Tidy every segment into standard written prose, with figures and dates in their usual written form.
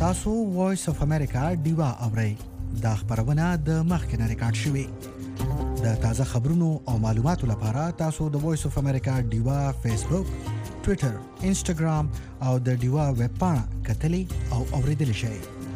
تاسو وایس اف امریکا ډیوا اورئ دا خبرونه د مخکنه ریکارډ شوې د تازه خبرونو او معلوماتو لپاره تاسو د وایس اف امریکا ډیوا فیسبوک ټوئیټر انسټاګرام او د ډیوا ویب پاڼه کتلی او اوریدل شئ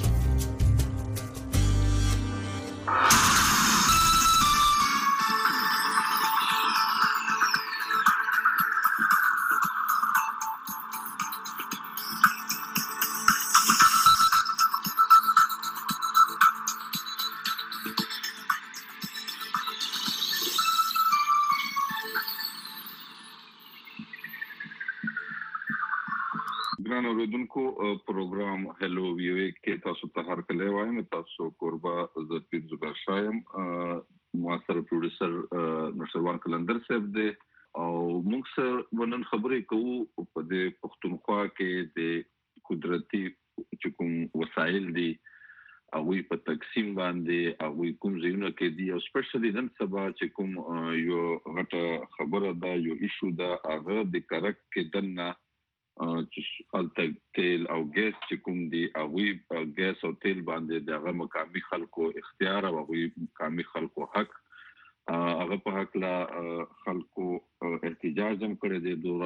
ګران اوریدونکو پروګرام هلو ویو کې تاسو ته هر کله وایم تاسو قربا زفید زبر شایم موثر پروډوسر نشروان کلندر صاحب دی او موږ سره ونن خبرې کوو په د پښتونخوا کې د قدرتي کوم وسایل دي او په تقسیم باندې او کوم ځایونه کې دي او سپیشلی نن سبا چې کوم یو غټه خبره ده یو ایشو ده هغه د کرک کې دنه چې الته تیل او ګیس چې کوم دي او ګیس او تیل باندې دغه مقامي خلکو اختیار او مقامي خلکو حق هغه په حق لا خلکو احتجاج هم کړی دی د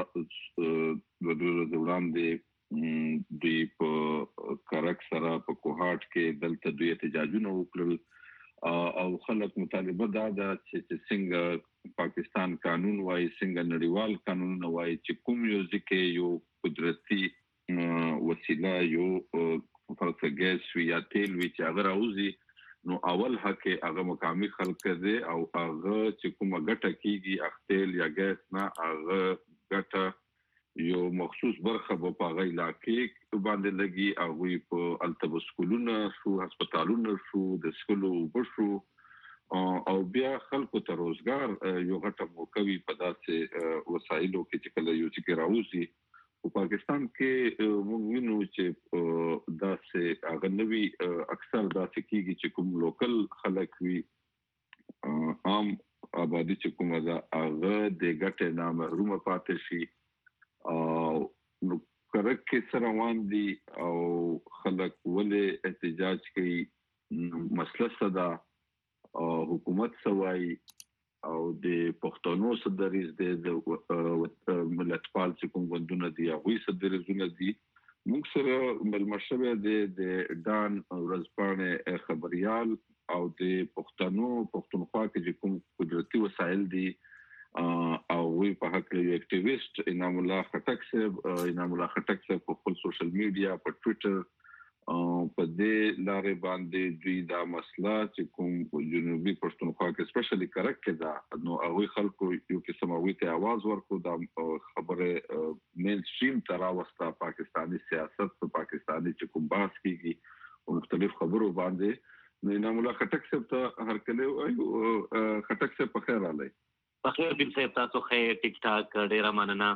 وړاندې د په کرک سره په کوهاټ کې دلته دوی احتجاجونه وکړل او خلک مطالبه ده چې څنګه پاکستان قانون وايي څنګه نړیوال قانون وايي چې کوم یو ځکه یو قدرتي وسیله یو فرض ګیس یا تیل وی چې هغه راوځي نو اول حق هغه مقامي خلک دي او هغه چې کومه ګټه کیږي اختیل یا ګیس نه هغه ګټه یو مخصوص برخه په هغه علاقې باندې لګي او په التبسکولونه شو هسپتالونه شو د سکولو بشو او بیا خلکو ته روزګار یو غټه موقوي په داسې وسایلو کې چې کله یو چې راوځي په پاکستان کې موږ وینو چې داسې هغه نوي اکثر داسې کېږي چې کوم لوکل خلک وي عام آبادی چې کومه ده هغه د ګټې نه محروم پاتې شي او نو کرک کې سره روان دي او خلک ولې احتجاج کوي مسله صدا حکومت سوای او د پښتنو صدریز د ملتپال چې کوم غوندونه دي هغه صدریزونه دي موږ سره ملمشبه د ډان ورځپاڼه خبريال او د پښتونخوا کې کوم قدرتي وسایل دي او وی په حق یو اکټیویست انعام الله خټک صاحب په خپل سوشل میډیا په ټوئیټر په دې لارې باندې دوی دا مسله چې کوم جنوبي پښتونخوا کې سپیشلی کرک کې دا نو هغه خلکو یو کې سماوي ته आवाज ورکو دا خبره مین سټریم تراوسته پاکستانی سیاست په پاکستانی چې کوم باس کیږي او مختلف خبرو باندې نو انعام الله خټک صاحب ته هر کله خټک صاحب په خیر علي بخیر بن صاحب تاسو خیر ټیک ټاک ډیر مننه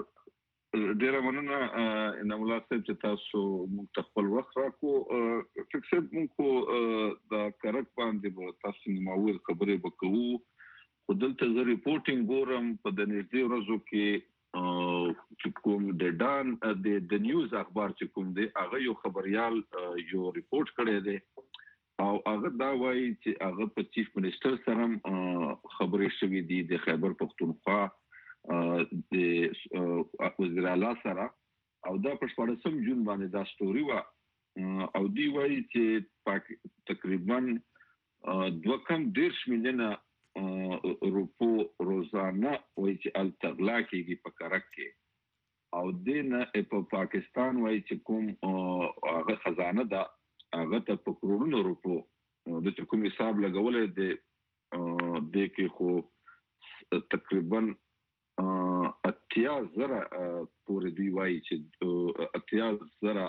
انعام الله صاحب چې تاسو موږ خپل وخت راکو فکر موږ د کرک باندې تاسو نوماوي خبرې وکړو خو دلته زه ریپورتینګ ګورم په د نږدې ورځو کې چې کوم د ډان د نیوز اخبار چې کوم دی هغه یو خبريال یو ریپورت کړی دی او هغه دا وایي چې هغه په چیف منسٹر سره خبرې شوې دي د خیبر پختونخوا د وزیر اعلی سره او دا په 14 جون باندې دا سټوري وا او دی وایي چې تقریبا 2.5 میلیونه روپو روزانه وایي چې التغلا کېږي په کرک کې او دنه په پاکستان وایي چې کوم هغه خزانه ده هغه ته په کروڑونو روپو د کوم حساب لګولې د کې خو تقریبا 80,000 پورې دی وایي چې 80,000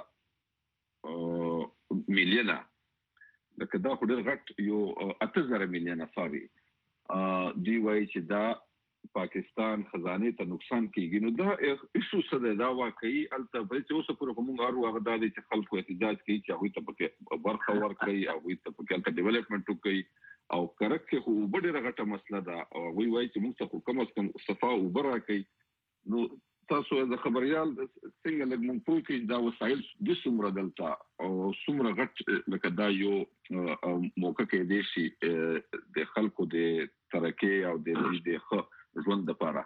میلیونه لکه دا خو ډېر غټ یو 80,000 میلیونه سوري دی وایي چې دا پاکستان خزانه ته نقصان کیږي نو دا ایشو سره دا واقعي الته به چې اوس پر کوم غارو هغه د خلکو احتجاج کوي چې هغه ته په برخه ورکړي او هغه ته په ډیولپمنٹ کوي او کرک کې خو ډېر غټه مسله ده او وی وایي چې موږ څه کوم صفه او برا کوي نو تاسو د خبريال څنګه لږ مونږ پوه کې دا وسایل د څومره دلته او څومره غټ لکه دا یو موقع کې دي چې د خلکو د ترقی او د ژوند لپاره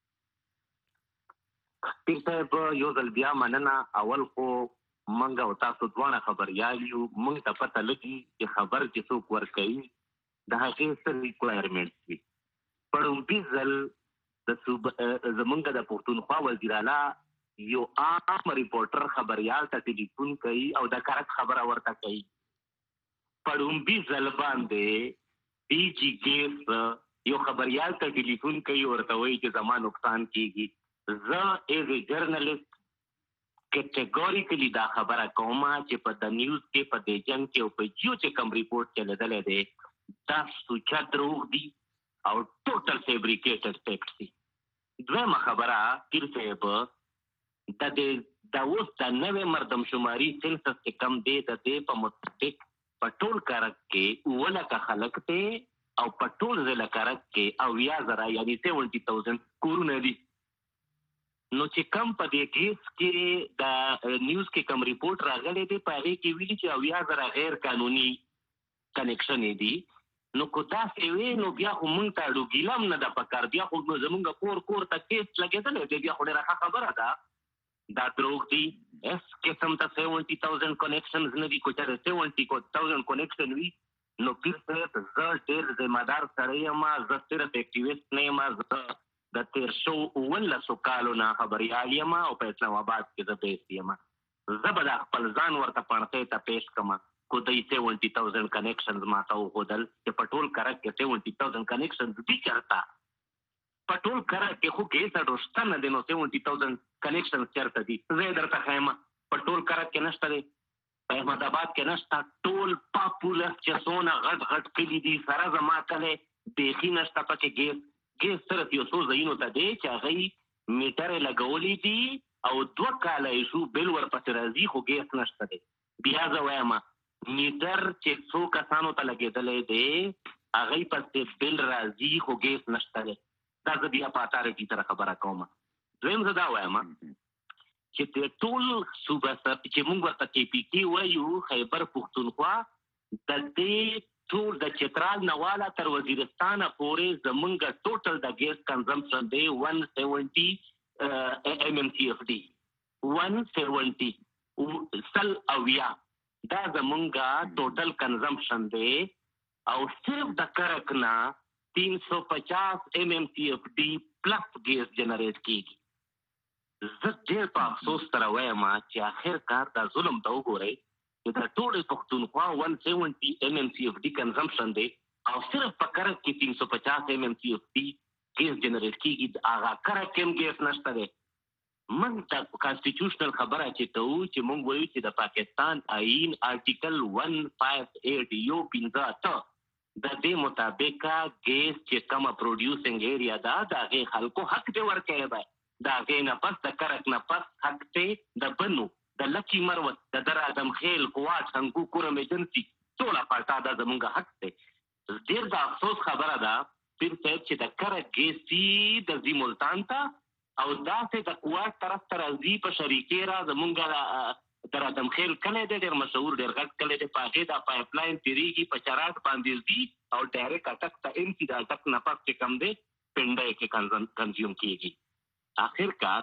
په یو ځل بیا مننه. اول خو منګه او تاسو دوه خبريال یو مونږ ته پته لګي چې خبر چې څوک ورکوي د هغې څه ریکوایرمنټس وي. پړومبي ځل د زمونږ د پښتونخوا وزیر اعلی یو عام ریپورټر خبريال ته ټلیفون کوي او د کارت خبره ورته کوي. پړومبي ځل باندې ډي جي ګیس یو خبريال ته ټلیفون کوي ورته وایي چې زما نقصان کیږي. زه ایز ا جرنالست کټګوریکلی دا خبره کوم چې په د نیوز کې په د جنګ کې او په جیو چې کوم ریپورت چلیدلی دی دا سوچا دروغ دي او ټوټل فیبریکیټډ فیکټس دي. دویمه خبره پیر صاحب د اوس د نوې مردمشماري سنسس چې کم دی د دې په مطابق په ټول کارک کې 9 لکه خلک دی او په ټول ضلع کارک کې 80,000 یعنی 70,000 کورونه دي. نو چې کم په دې کیس کې د نیوز کې کم ریپورت راغلی دی په هغې کې ویلي چې 80,000 غیر قانوني کنیکشن دي. نو کو داسې وي نو بیا خو مونږ ته اړو ګیله هم نه ده پکار. بیا خو زمونږ کور ته کیس لګېدلی دی بیا خو ډېره ښه خبره ده. دا دروغ دي. اس قسم ته 70,000 کنیکشنز نه دي. کو چېرې 70,000 کنیکشن وي نو پیر صاحب زه ډېر ذمهدار سړی یم. زه صرف اکټیویسټ نه یم. زه د تېر شو 19 کالو نه خبریال یم او په اسلام آباد کې زه بیس یم. زه به دا خپل ځان ورته پړقۍ ته پیش کړم کو دوی 70,000 کنیکشنز ما ته وښودل چې په ټول کرک کې 70,000 کنیکشنز دي. چېرته په ټول کرک کې خو کیس اډو شته نه دی نو 70,000 کنیکشنز چېرته دي؟ زه یې درته ښیم په ټول کرک کې نشته دی. په احمد آباد کې نشته. ټول پاپولس چې څونه غټ غټ کلي دي سره زما کلی بیخي نشته پکې. ګیس صرف یو څو ځایونو ته دی چې هغوی میټرې لګولی دي او 2 کاله یې شو بل ورپسې راځي خو ګیس نشته دی. بیا زه وایم میټر چې څو کسانو ته لګېدلی دی هغوی پسې بل راځي خو ګیس نشته دی. دا زه بیا په اتارټي سره خبره کوم. دویم زه دا وایم چې د ټول صوبه چې موږ ورته KPK وایو خیبر پښتونخوا د دې ټول د چترال نه والا تر وزیرستانه پورې زمونږ ټوټل د ګیس کنزمپشن دی 170 MMCFD 170 سل اویا دا زمونږ ټوټل کنزمپشن دی او صرف د کرک نه 350 MMCFD پلس ګیس جنریټ کیږي. زه ډېر په افسوس سره وایم چې آخر کار دا ظلم ته وګورئ چې د ټول پښتونخوا 170 MMCFD کنزمپشن دی او صرف په کرک کې 350 MMCFD ګیس جنریټ کیږي. هغه کرک کې هم ګیس نشته دی. موږ د کانسټیټیوشنل خبره چې کوو چې موږ وایو چې د پاکستان آئین آرټیکل 158 یو 15 د دې مطابق ګیس چې کومه پروډیوسینګ ایریا ده د هغې خلکو حق دی ورکوی دی. د هغې نه پس د کرک نه پس حق دی د بنو د لکي مروت د در ادم خیل قوات سنګو کورم ایجنسي ټوله پالټا دا زمونږ حق دی. ډېر د افسوس خبره ده پیر صاحب چې د کرک ګیسي د ځي ملتان ته او داسې د قوات طرف ته راځي په شریکې را زمونږ در ادم خیل کلی دی ډېر مشهور ډېر غټ کلی دی. په هغې دا پایپ لاین تېرېږي په چراټ باندې ځي او ډایرکټ اټک ته امسي د اټک نه پس چې کوم دی پنډی کې کنزیوم کېږي. آخر کار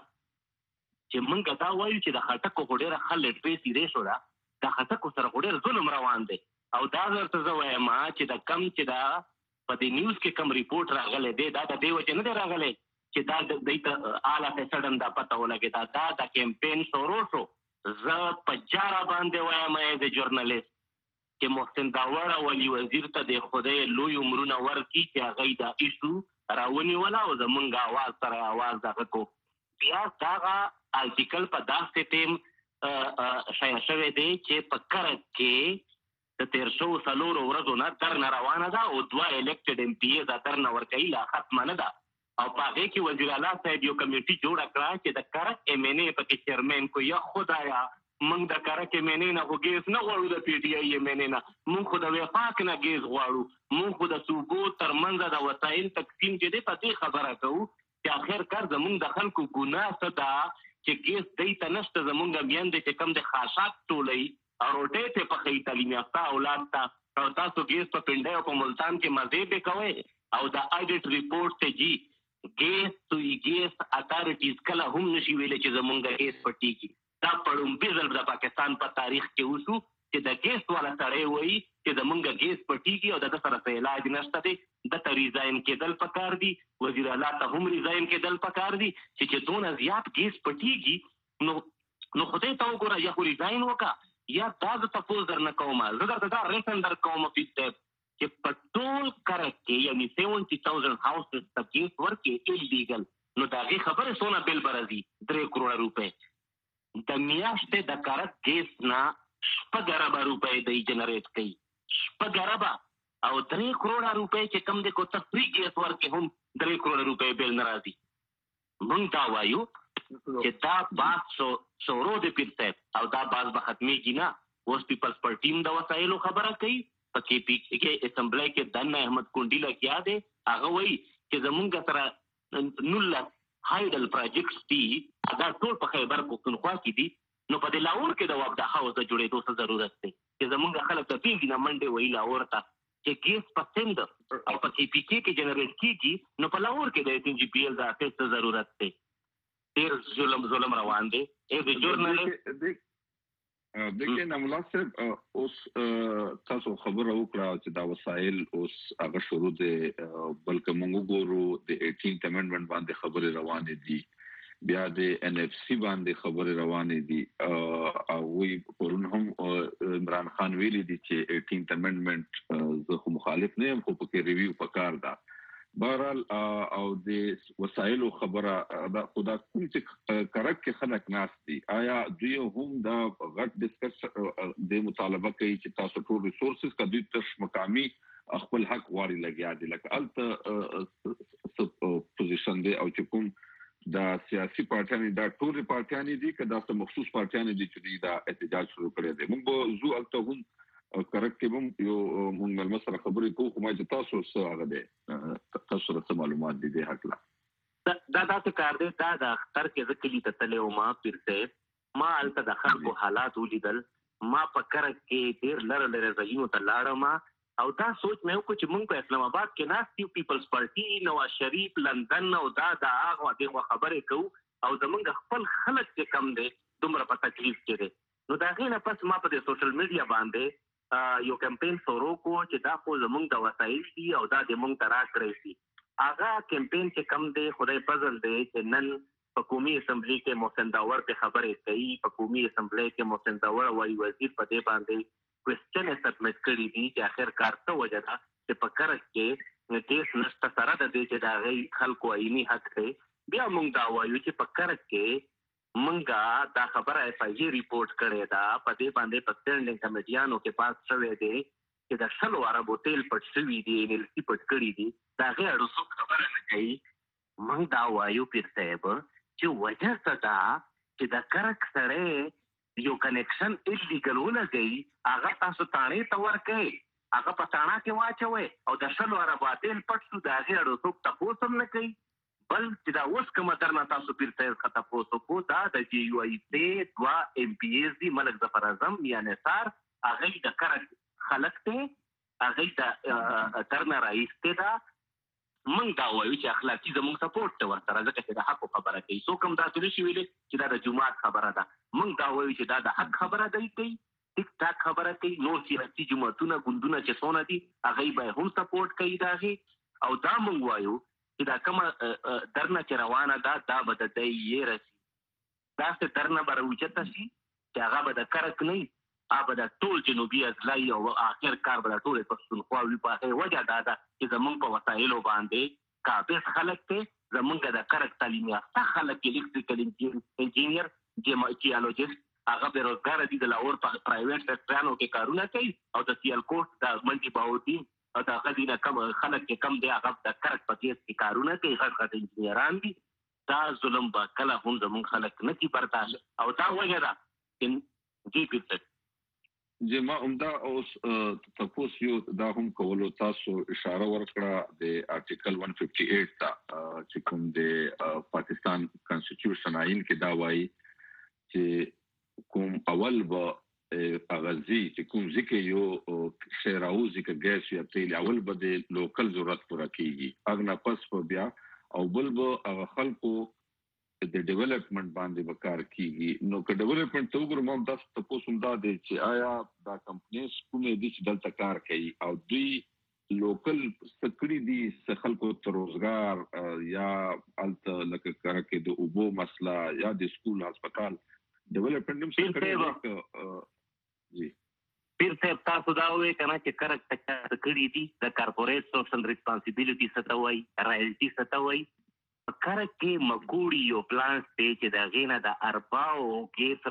چې موږ دا وایو چې د خټکو خو ډېره ښه لټرېسي ریشو ده د خټکو سره خو ډېر ظلم روان دی. او دا درته زه وایم چې د کم چې دا په دې نیوز کې کم ریپورټ راغلی دی دا د دې وجې نه دی راغلی چې دا دوی ته اعلی فیصدن دا پته ولګېده. دا د کیمپین شروع شو. زه په جاره باندې وایم ایز ا جورنالست چې محسن داوړ ولي وزیر ته د خدای لوی عمرونه ورکړي چې هغوی دا ایشو راونیوله او زمونږ اواز سره اواز دغه کو. بیا دغه آرټیکل په داسې ټیم شایع شوی دی چې په کرک کې د تېر شوو 4 ورځو نه درنه روانه ده او 2 الیکټډ MPA دا درنه ورکوي لا ختمه نه ده. او په هغې کې وزیر اعلی صاحب یو کمیټي جوړه کړه چې د کرک MNA پکې چیرمین کو. یا خدایا موږ د کرک MNA نه خو ګیس نه غواړو د PTI MNA نه موږ خو د وفاق نه ګیس غواړو. موږ خو د صوبو ترمنځ د وسایل تقسیم چې دی په دې خبره کوو چې اخر کار زمونږ د خلکو ګناه څه ده چې ګیس دی ته نشته، زمونږ میندې چې کم د خاشاک ټولوي او روټۍ ته پخوي تعلیم یافته اولاد ته، او تاسو ګیس په پنډۍ او په ملتان کې مزې به کوئ. او د اډیټ ریپورټ ته جی ګیس اتارټیز کله هم نشي ویلي چې زمونږ ګیس پټیږي. دا پړومبي ځل د پاکستان په تاریخ کې وشو چې د ګیس والا سړی وایي چې زمونږ ګیس پټیږي او د سره څه علاج نشته دی، د ریزاین کېدل پکار دي، وزیر اعلی ته هم ریزاین کېدل پکار دي چې دونه زیات ګیس پټیږي نو خدای ته وګوره، یا خو ریزاین وکړه یا دا زه تپوس درنه کوم. زه درته دا ریسن در کوم فیصد چې په ټول کرک کې یعنی 70,000 هاوسز ته ګیس ورکې ایلیګل، نو د هغې خبرې څونه بل به راځي 3 کروڑه روپۍ. د میاشتې د کرک ګیس نه 6 اربه روپۍ دی جنریټ کوي، 6 اربه، او 3 کروڑه روپۍ چې کم دی کو ته فری ګیس ورکې هم 3 کروڑه روپۍ بل نه راځي. موږ دا وایو چې دا باز شورو د پیر صاحب او دا باز به ختمیږي نه. اوس پیپلز پارټي هم د وسایلو خبره کوي. په کې پی کې اسمبلی کې دنه احمد کونډي لګیا دی، هغه وایي چې زمونږ سره 19 هایډل پروجیکټس دي، دا ټول په خیبر پښتونخوا کې دي. نو په دې لاهور کې د وابدا هاوس د جوړېدو څه ضرورت دی چې زمونږ خلک ته پیږي نه منډې وایي لاهور ته چې ګیس په سند او په کې پی کې جنریټ کیږي، نو په لاهور کې د جی پی ایل د اساس ته ضرورت دی. ډېر ظلم روان دی. د جورنالست دغه نملا صاحب اوس تاسو خبره وکړه چې دا وسایل اوس هغه شروع دي، بلکې موږ ګورو د 18th امندمنت باندې خبره روانه دي، بیا د ان اف سی باندې خبره روانه دي، او وی پرون هم عمران خان ویلي دي چې 18th امندمنت زه مخالف نه یم، خو په ریویو پکار ده. بهرحال او د وسایلو خبره دا خدا کوم چې کرک کې خلک ناس دي، آیا دوی هم دا غټ ډسکس د مطالبه کوي چې تاسو ټول ریسورسز کا دوی تش مقامی خپل حق واري لګیا دي، لکه الته پوزیشن دی او چې کوم دا سیاسي پارټیان دا ټول پارټیان دي که دا مخصوص پارټیان دي چې دا احتجاج شروع کړی دی. موږ زو الته هم کرک کې هم یو موږ مسله خبرې کوو، خو ما چې تاسو څه هغه دی تاسو سره معلومات دي د حق لا دا څه کار دی. دا د اختر کې ذکلی ته تلو ما پیر صاحب ما الته د خلکو حالات ولیدل، ما په کرک کې ډېر لره ځایونو ته لاړم او دا سوچ مې وکړ چې موږ په اسلام آباد کې ناست یو پیپلز پارټي، نواز شریف، لندن او دا د هغه دغه خبرې کوو او زمونږ خپل خلک چې کم دی دومره په تکلیف کې دی. نو دا غي نه پس ما په سوشل میډیا باندې یو کمپین شروع کو چې دا خو زمونږ د وسایل دي او دا د مونږ ترا کړی شي. هغه کمپین چې کم دی خدای فضل دی چې نن په قومي اسمبلی کې محسن داور په خبرې کوي، په قومي اسمبلی کې محسن داور وايي وزیر په دې باندې کوېسچن سبمټ کړی دی چې اخر کار څه وجه ده چې په کرک کې کیس نشته سره د دې چې دا غي خلکو عیني حق دی. بیا مونږ دا وایو چې په کرک کې منګه دا خبره ایف آی جی ریپورت کړی دا، په دې باندې په سټینډینګ کمیټیانو کې پاس شوی دی چې د 100 عربو تیل پټ شوي دي، انیلسي پټ کړي دي، دا غي اړو خبره نه کوي. موږ دا وایو پیر صاحب چې وجه څه ده چې د کرک سره یو کنیکشن ایلیګل ولګي، هغه تاسو تانه ته ورکړي، هغه په تانا کې واچوي او د 100 عربو تیل پټ شو، دا غي اړو تاسو هم نه کوي. بل چې دا اوس کومه درنه تاسو پیر صاحب خطا پوسو کو دا د جی یو ای سی 2 ام پی ایس دی ملک ظفر اعظم یا نثار هغه د کرک خلق ته هغه د درنه رئیس ته دا موږ دا وایو چې اخلاقی زموږ سپورټ ته ورسره ځکه چې د حق خبره کوي. سو کوم دا تل شي ویلې چې دا د جمعات خبره ده، موږ دا وایو چې دا د حق خبره دی کوي، ټیک ټاک خبره کوي. نور سیاسي جماعتونه ګوندونه چې څونه دي هغه به هم سپورټ کوي داغي، او دا موږ وایو چې دا کومه درنه چې روانه ده دا به د دی یې رسي، داسې درنه به راوچته شي چې هغه به د کرک نه وي، هغه به د ټول جنوبي اضلاعي او آخر کار به د ټولې پښتونخوا وي. په هغې وجه دا ده چې زمونږ په وسایلو باندې قابض خلک دی، زمونږ د کرک تعلیم یافته خلک الکتریکل انجینیر، جیولوجست، هغه بېروزګاره دي، د لاهور په پرایویټ سیکټرانو کې کارونه کوي، او د سیالکوټ د منډي بهاودین او دا غدینه کم خلک کې کم دی هغه د کرک په کیس کې کارونه کوي، غټ انجینران دي. دا ظلم به کله هم زمونږ خلک نه کی برداشت، او دا وجه ده چې جی پیټ جما عمدا اوس تاسو یو دا هم کولو تاسو اشاره ورکړه د آرټیکل 158 ته چې کوم د پاکستان کانسټیټیوشن آئین کې دا وایي چې کوم اول به اغازي چې کوم ځکه یو شراوزي کې ګیس یا تیل اول به د لوکل ضرورت پوره کیږي اغه نه پس په بیا او بل به خلکو د ډیولپمنٹ باندې وکړ کیږي نو که ډیولپمنٹ ته وګورم هم تاسو ته پوښتنه دا دي چې آیا دا کمپنیز کومې دي چې دلته کار کوي او دوی لوکل سکړي دي خلکو ته روزګار یا الته لکه کار کې د اوبو مسله یا د سکول هسپتال ډیولپمنٹ هم سکړي جی پیر صاحب تاسو دا وایي کنه چې کرک سکړي دي د کارپوریټ سوشل ریسپانسیبিলিټي ستوي رایلټي ستوي کارک کې مګوړي یو پلان سټی چې دا غینه د ارباو کیس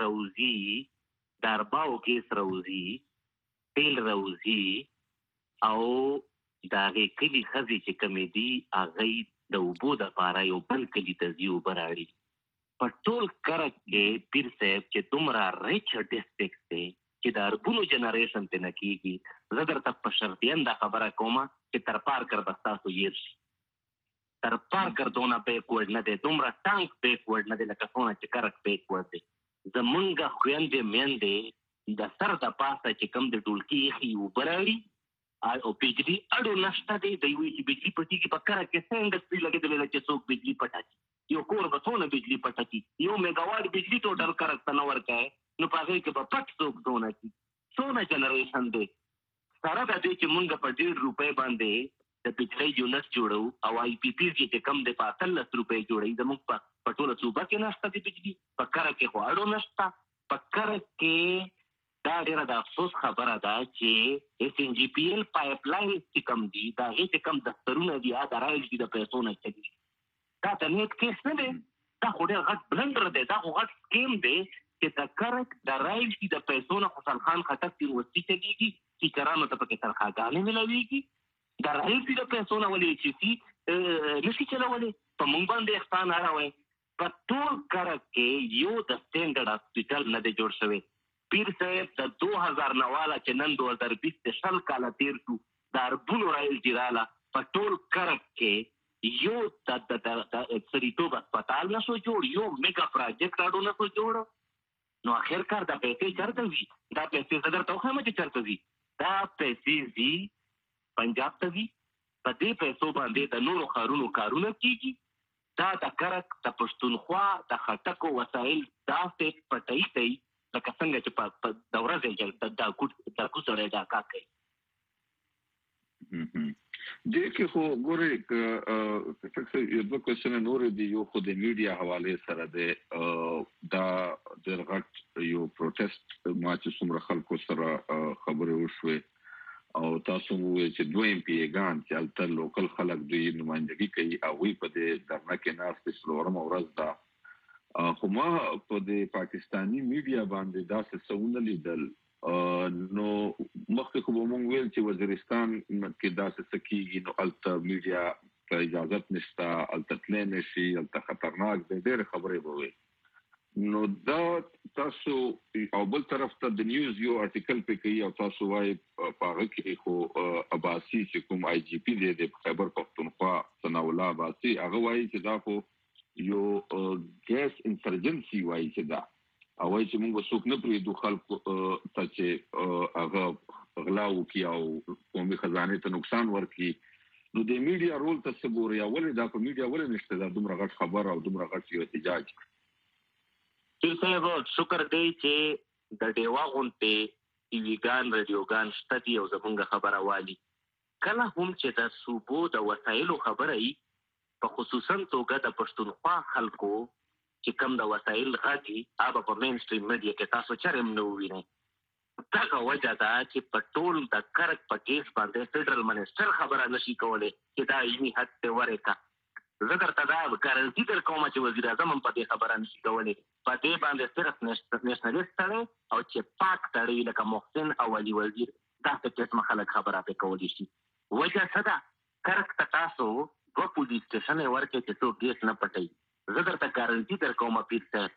روزي تیل روزي او دا کلی خزي چې کمیدي اغه د وبو د پاره یو بل کلی تزیو براړي په ټول کارک کې پیر صاحب چې دومره ریچ ډیسټریکټ دی چې د اربونو جنریشن ته نکېږي زه درته په شرطین دا خبره کوم چې تر پار کر بستا سو یې شي تر پارکر دونه بیکورډ نه دی دومره ټانک بیکورډ نه دی لکه څونه چې کرک بیکورډ دی زمونږ خویندې میندې د سر د پاسه چې کم د ډولکي یخي وبراړي او بجلی اړو نشته دی د یوې چې بجلی پټي کې په کرک کې څنګه انډسټري لګېدلې چې څوک بجلی پټاکي یو کور به څونه بجلی پټاکي یو میګاواټ بجلی ټوټل کرک ته نه ورکوي نو په هغې کې به پټ څوک دونه کي څونه جنریشن دی سره د دې چې مونږ په 1.5 روپۍ باندې د بجلی یونټ جوړو او آی پی پی چې کم د 15 روپۍ جوړي زموږ په ټوله صوبه کې نشته د بجلی په کرک کې خو اړو نشته په کرک کې دا ډیره د افسوس خبره ده چې اس ان جی پی ایل پایپ لاین چې کم دي دا هیڅ کم دفترونه دي دا راځي د پیسو نه چي دا د نیټ کیس نه دی دا خو ډیر غټ بلندر دی دا خو غټ سکیم دی چې د کرک د راځي د پیسو نه حسن خان خټک یونیورسيټي چلیږي چې کرامت ته پکې تنخواګانې ملويږي دا راځي د پیسو نه ولې چې نشي چلولې په مونږ باندې احسان راوي په ټول کرک کې یو د سټینډرډ هاسپټل نه دی جوړ شوی پیر صاحب د 2000 نواله چې نن 2020 شل کال تیر شو د اربونو رایل جراله په ټول کرک کې یو د سریټوب هسپتال نشو جوړ یو میگا پروجیکټ اډو نشو جوړ نو اخر کار د پیسې چرته وي دا پیسې زدر توخه مې چرته وي دا پیسې وی پنجاب ته وي په دې پیسو باندې د نورو خارونو کارونه کیږي دا د کرک د پښتونخوا د خټکو وسایل داسې پټایي لکه څنګه چې په دوره ځای د کوڅړې دا کا کوي دې کې خو ګورې څه یو د کوېشن نور دی یو خو د میډیا حواله سره دا د غټ یو پروتست ما چې څومره خلکو سره خبرې وشوي او تاسو وایي چې دوه ایم پی ګان چې التر لوکل خلک دوی نمائندګي کوي او وی په دې درنه کې ناس په څلورم ورځ دا خو ما په د پاکستانی میډیا باندې دا څه څونه لیدل نو مخکې خو مونږ ویل چې وزیرستان کې دا څه کیږي نو الته میډیا ته اجازه نشته الته تل نشي الته خطرناک دی ډېر خبرې ووي نو دا تاسو او بل طرف ته د نیوز یو آرټیکل په کې او تاسو وايي پاره کې خو عباسی چې کوم آی جی پی دی د خیبر پختونخوا ثنا الله عباسی هغه وايي چې دا خو یو ګیس انسرجنسي وايي چې دا او وايي چې موږ څوک نه پریږدو خلکو ته چې هغه غلاو کی او قومي خزانه ته نقصان ورکړي نو د میډیا رول ته څه ګوري اول دا په میډیا ولې نشته دا دومره غټ خبر او دومره غټ یو احتجاج چې صاحب شکر دی چې د ډیوا غونته ټي وی ګان رادیو ګان شته دی او زمونږ خبره والی کله هم چې د صوبو د وسایلو خبره ای په خصوصا توګه د پښتونخوا خلکو چې کم د وسایل غاټي هغه په مین سټریم میډیا کې تاسو چرېم نو وینئ دا وجه ده چې په ټول د کرک په کیس باندې فدرال منسټر خبره نشي کولای چې دا یې حد ته ورکا زګر ته دا ګارانټي در کوم چې وزیر اعظم په دې خبره نشي کولای په دې باندې صرف نېشنلیست او چې پاک تړي لکه محسن او علي وزیر دا څه خلک خبره په کولای شي وجه څه ده کرک ته تاسو په پولیس سټیشن ورکه چې څوک کیس نه پټي زګر ته ګارانټي در کوم پیر ته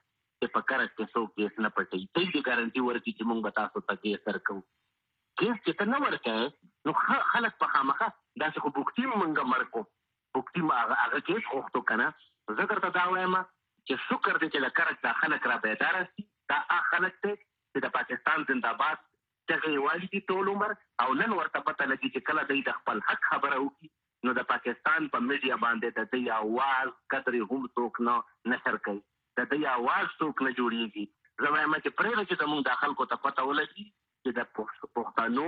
چې په کرک کې څوک کیس نه پټي ته دې ګارانټي ورکړي چې موږ به تاسو ته کیس درکوو کیس چې ته نه ورکوې نو خلک په خامخا داسې خو بوکتي موږ مرکو بوکتي هغه کیس غوښتو که نه زه درته دا وایم چې شکر دی چې د کرک دا خلک را بیداره شي دا هغه خلک دی چې د پاکستان زنده‌باد دغه یوالي دي ټول عمر او نن ورته پته لګي چې کله دوی د خپل حق خبره وکړي نو د پاکستان په میډیا باندې د دوی اواز قدرې هم څوک نه نشر کوي د دوی اواز څوک نه جوړېږي زه وایم چې پرېږده چې زموږ دا خلکو ته پته ولګي چې د پښتنو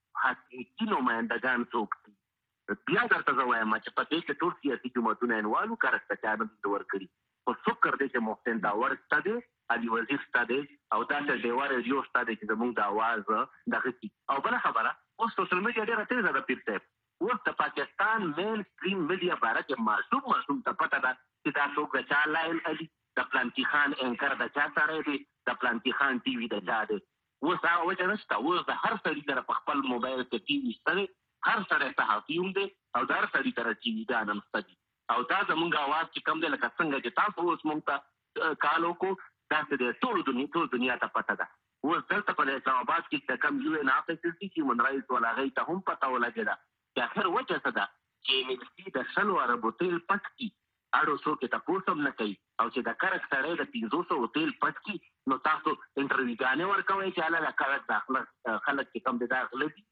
حقیقي نمایندګان څوک دي بیا درته زه وایم چې په دې کې ټول سیاسي جماعتونه انوالو کرک ته چا نه دي ورکړي خو شکر دی چې محسن داور شته دی علي وزیر شته دی او داسې ډیوه ریډیو شته دی چې زموږ د اواز دغه کي او بله خبره اوس سوشل میډیا ډېره تېزه ده پیر صاحب اوس د پاکستان مین سټریم میډیا باره کې معصوم ته پته ده چې دا څوک د چا لاین علي د پلانکي خان اینکر د چا سره دی د پلانکي خان ټي وي د چا دی اوس هغه وجه نشته اوس د هر سړي سره په خپل موبایل کې ټي وي شته دی هر سړی صحافي هم دی او د هر سړي سره ټي وي ګان هم شته دي او دا زموږ اواز چې کوم دی لکه څنګه چې تاسو اوس موږ ته کال وکړو داسې دی ټول دنیا ته پته ده اوس دلته په اسلام آباد کې چې کوم یو ان آفیسز دي چې هیومن ولا هغوی ته هم پته ولګېده چې اخر وجه څه ده چې MLC د 100 اربو تیل پټ کړي اړو څوک یې تپوس هم نه کوي او چې د کرک سړی د 500 تیل پټ کړي نو تاسو انټرویوګانې ورکوئ چې هله د کرک داخله خلک چې کوم د داخله دي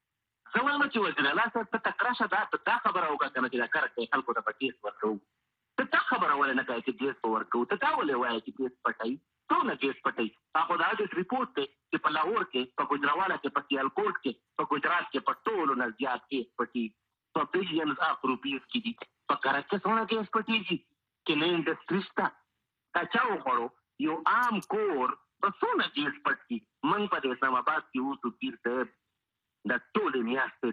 زه وایم چې وزیر الله صاحب ته تک راشه دا خبره وکړه که نه چې د کرک دی خلکو ته به کیس ورکوو ته دا خبره ولې نه کوې چې کیس به ورکوو ته دا ولې وایې چې کیس پټوي څونه کیس پټوي هغه د آډیټ ریپورټ دی چې په لاهور کې په ګوجرانواله کې په سیالکوټ کې په ګجرات کې په ټولو نه زیات کیس پټي په بلینز آف روپیز کې دي په کرک کې څونه کیس پټېږي چې نه انډسټري شته دا چا وخوړو یو عام کور په څونه کیس پټ کړي موږ په اسلام آباد کې اوسو پیر صاحب د ټولې میاشتې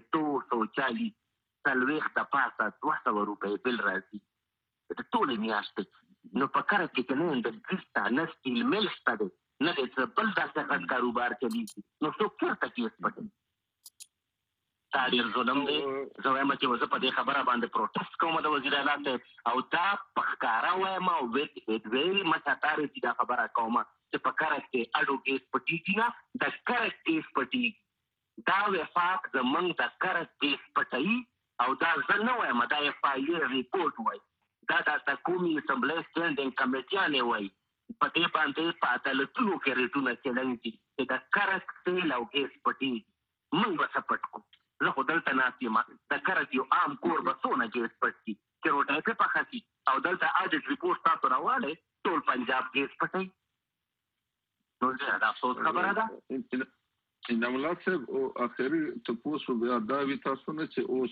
240 څلوېښت د پاسه 200 روپۍ بل راځي د ټولې میاشتې نو په کرک کې نه انډسټري شته نه سټیل میل شته دی نه د څه بل داسې غټ کاروبار چلېږي نو څوک چېرته کیس پټوي دا ډېر ظلم دی زه وایم چې زه په دې خبره باندې پروټیسټ کوم د وزیر اعلی صاحب او دا په ښکاره وایم او ویري مچاتارې چې دا خبره کوم چې په کرک کې اډو کیس پټېږي نه د کرک کیس پټېږي دا وفاق زمونږ د کرک کیس پټوي او دا زه نه وایم دا FIA ریپورټ وایي دا د قومي اسمبلی سټینډینګ کمیټیانې وایي په دې باندې په عدالتونو کې ریټونه چلنګي چې د کرک تیل او ګیس پټېږي موږ به څه پټ کړو زه خو دلته ناست یم د کرک یو عام کور به څونه ګیس پټ کړي چې روټۍ پرې پخه شي او دلته آډیټ ریپورټ تاسو راوالی ټول پنجاب ګیس پټوي نو زه دا افسوس خبره ده نملا صاحب او اخري تاسو بیا دا وی تاسو نه چې اوس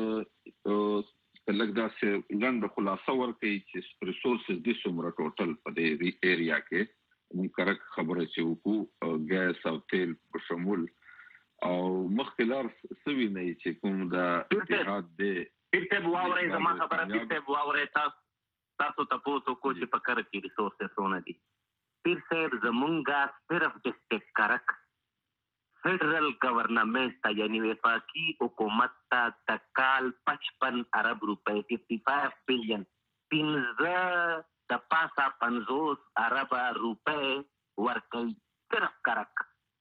لږ داسې ګڼ خلاصه ورکړي چې ریسورسز دي څومره ټوټل په دې ایریا کې موږ کرک خبره چې وکړو ګیس او تیل په شمول او مخکې لار سوي نه چې کوم د اتحاد دی پیر صاحب واورئ زما خبره پیر صاحب واورئ تاسو تپوس وکړو چې په کرک کې ریسورسز څونه دي پیر صاحب زمونږ صرف ډسټرکټ کرک فیڈرل گورنمنٹ تا یعنی وفاقی حکومت تا تکال 55 ارب روپے 55 بلین 15 د پاسا 50 ارب روپے ورکی صرف کرک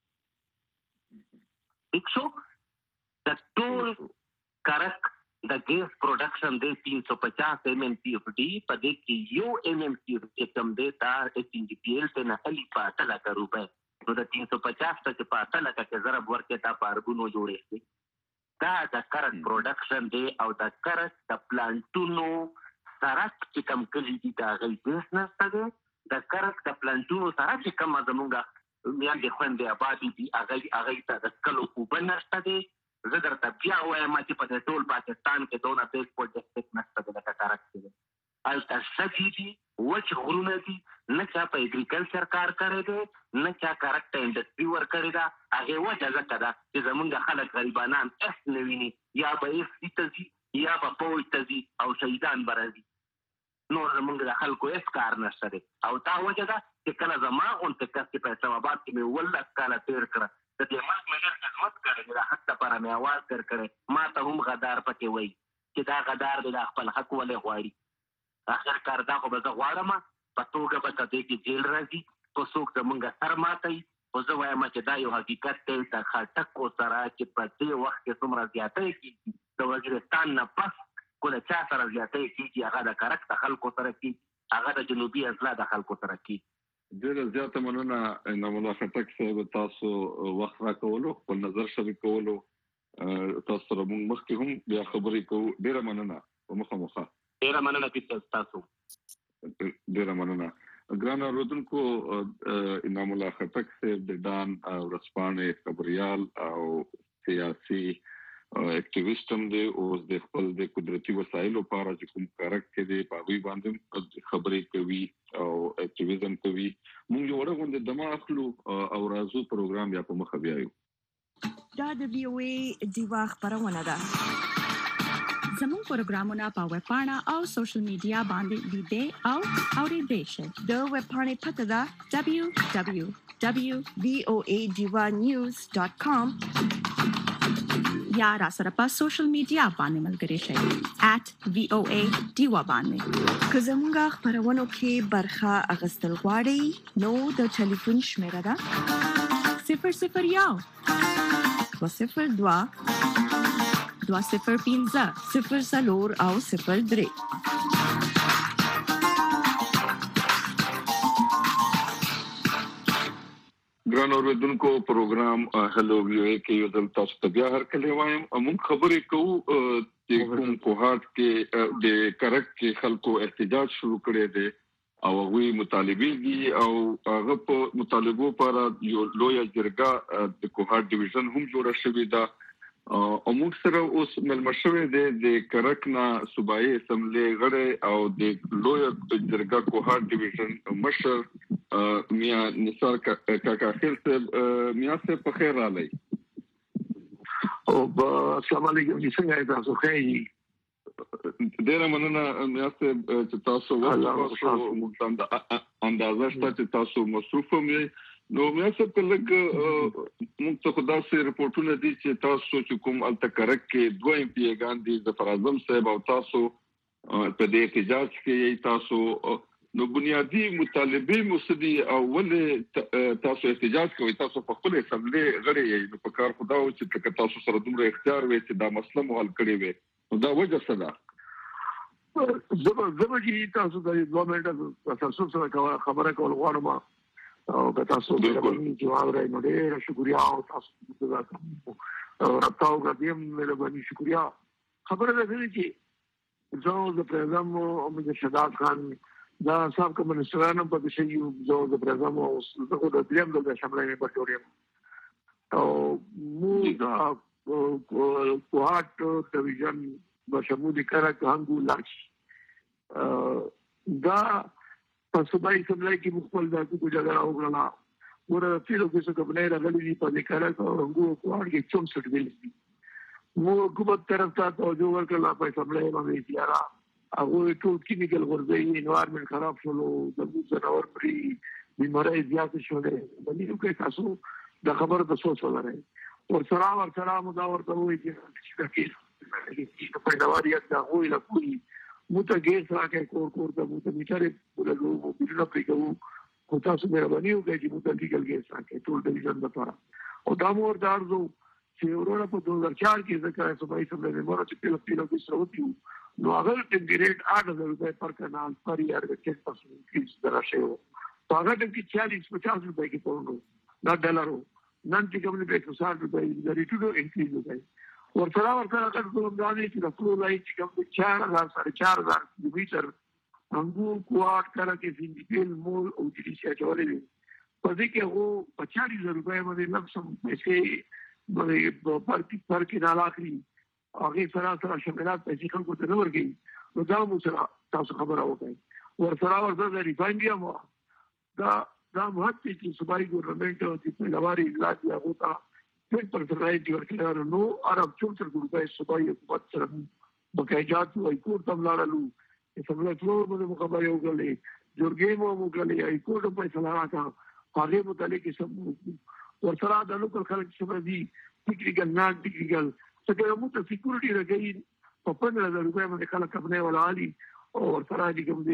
ایکشو د ټول کرک د ګیس پروډکشن دی 350 MMCFD په دې کې یو MMCFD کم دی دا HNDPL ته نه علي پاته لکه روپے نو د 350 ته په اته لکه کې ضرب ورکې تا په اربونو جوړې شي دا د کرک پروډکشن دی او د کرک د پلانټونو سرک چې کم کلی دي دا غي ګیس نشته دی د کرک د پلانټونو سره چې کم زمونږه میاندې خوندې آبادي دي هغه ته د کلو اوبه نشته دی زه درته بیا وایم چې په ټول پاکستان کې دونه تیز پروجیکټ نشته دی لکه کرک کې هلته سږي دي وچ غرونه دي نه چا په اګریکلچر کار کړی دی نه چا کرک ته انډسټري ورکړې ده هغې وجه ځکه ده چې زمونږ خلک غریبانان اس نه ویني یا به ایسي ته ځي یا به پوج ته ځي او شهیدان به راځي نور زمونږ د خلکو هېڅ کار نشته دی او دا وجه ده چې کله زما غونډې کس چې په اسلام آباد کې مې 18 کاله تېر کړه د دې ملک مې ډېر خدمت کړی دی د حق لپاره مې اواز درکړی ما ته هم غدار پکې وایي چې دا غدار دی دا خپل حق ولې غواړي آخر کار دا خو به زه غواړم په توګه به تدې کې جیل راځي کو څوک زمونږ سر ماتي او زه وایم چې دا یو حقیقت دی د خاټکو سره چې په دې وخت کې څومره زیاتې کېږي د وزیرستان نه پس کو د چا سره زیاتې کېږي هغه د کرک د خلکو سره کېږي هغه د جنوبي اضلاع د خلکو سره کېږي ډېره زیاته مننه انعام الله خټک صاحب تاسو وخت راکولو خپل نظر شریکولو تاسو سره موږ مخکې هم بیا خبرې کوو ډېره مننه په مخامخ ډېره مننه چې تاسو ډېره مننه ګران اوریدونکو انعام الله خټک صاحب د ډان ورځپاڼې خبريال او سیاسي اکټیویسټ هم دی او د خپل د قدرتي وسایلو لپاره چې کوم کارک کې دی په وی باندې خبرې کوي او اکټیویزم کوي موږ یو ورغوند د ماخلو او رازو پروګرام یا په مخ بیايو دا د وی او ای دیوا خبرونه ده زموږ پروګرامونه په ویب پاڼه او سوشل میډیا باندې لیدئ او اوریدئ شئ د ویب پاڼې پته ده www.voadivanews.com یا را سره په سوشل میډیا باندې ملګري شئ @voadiva باندې که زموږ خبرونو کې برخه اخیستل غواړئ نو د ټلیفون شمیره ده 002-205-0 او 03. ګران اوریدونکو پروګرام هلو وی او کې یو ځل تاسو ته بیا هرکلی وایم موږ خبرې کوو چې کوم کوهات کې د کرک کې خلکو احتجاج شروع کړي دي او هغه مطالبه دي او هغه په مطالبو پر یو لوی جرګه د کوهات ډیویژن هم جوړ شوی دا او موږ سره اوس ملمشوي د کرکنا صوبایي اسمبلی غړي او د لوی جرګه کوهات ډیویژن مشر میا نثار کاکا خیر صاحب میا صاحب په خیر رالی او السلام علیکم څنګه تاسو ښه ډېر مننه میا صاحب چې تاسو وخت موږ اندازه شته چې تاسو مصروف مې نو میا صاحب کله موږ ته خدا سي رپورټونه دي چې تاسو چې کوم التکرک کې دوه ام پی ګان دي ظفر اعظم صاحب او تاسو په دې احتجاج کې تاسو نو بنیادی مطالبه مسدي او ولې تاسو احتجاج کوي تاسو په خپل اسمبلی غړي نو په کار خدا او چې تاسو سره دومره اختیار وي چې دا مسله مو حل کړی وي دا وجه څه ده زبردي تاسو د دوه منټه تاسو سره خبره کول غواړم او تاسو د جواب راي نو ډېر شکریا او تاسو د راټاو غدیم مهرباني شکریا خبره ده چې زه د پرزم او د شهادت خان دا صاحب کمنسترانو په شی یو د پرزم او د دریم د شملې په ټوریم او مو دا کوهات ډیویژن بشمول کرک هنګو لاش دا په صوبایي سملای کې مخبل د کو جګړه وکړه ورته فیلو کې څه کومه راغلي په کرک او هنګو کوهات کې 64 ویل مو حکومت طرف ته توجه ورکړه په سملای باندې تیارا هغه ټول کیمیکل ورځي انوایرنمنت خراب شول د ځناور پری بیماری زیات شولې باندې کې تاسو د خبره د سوچ ولرئ او سره مو دا ورته وایي چې په پیداواریت دا وایي لا کوي مو ته ګیس راکې کور ته مو ته میټرې ولګو مو پیډه پریکو خو تاسو مهرباني وکړئ چې مو ته لیګل ګیس راکې ټول ډیویژن لپاره او دا مور دارزو چې ورونه په 2004 کې ذکر صوبایي سملې مور چې پیلو کې سروتیو نو هغه ټیګریټ 8000 روپے پر کنال پر یار کې 10% انکریز درشه وو هغه د 40-50 روپے کې پورنو دا ډالرو نن چې کوم په 60 روپے د ریټو انکریز وکړي ورته کړه کوم دا چې د فلو لای چې کوم 4000 کیلومتر هغه کوارټ کړه کې سینډیکل مول او چې چاولې په دې کې هو 40000 روپے باندې لمسم پیسې باندې پر کې نه لاخري هغه سره شمالات پیسې خلکو ته ورګي نو دا مو سره تاسو خبره وکړئ ورته د ریفاینډیا مو دا مهمه چې صوبایي ګورنمنت او د پیلواري اجلاس هغه ته 10% رایټ ورکړل نو عرب 64 روپے صوبایي حکومت سره بقایجات او کور تم لاړو چې څنګه ټول باندې مخابره وکړي جوړګي مو وکړي ای کور په فیصله راکا هغه متعلق سم ورته د لوکل خلک چې دي ټیکنیکل نه ټیکنیکل څنګه مو ته سکیورټي راګي په 15000 روپے باندې خلک خپل ولالي او ورته دي کوم دي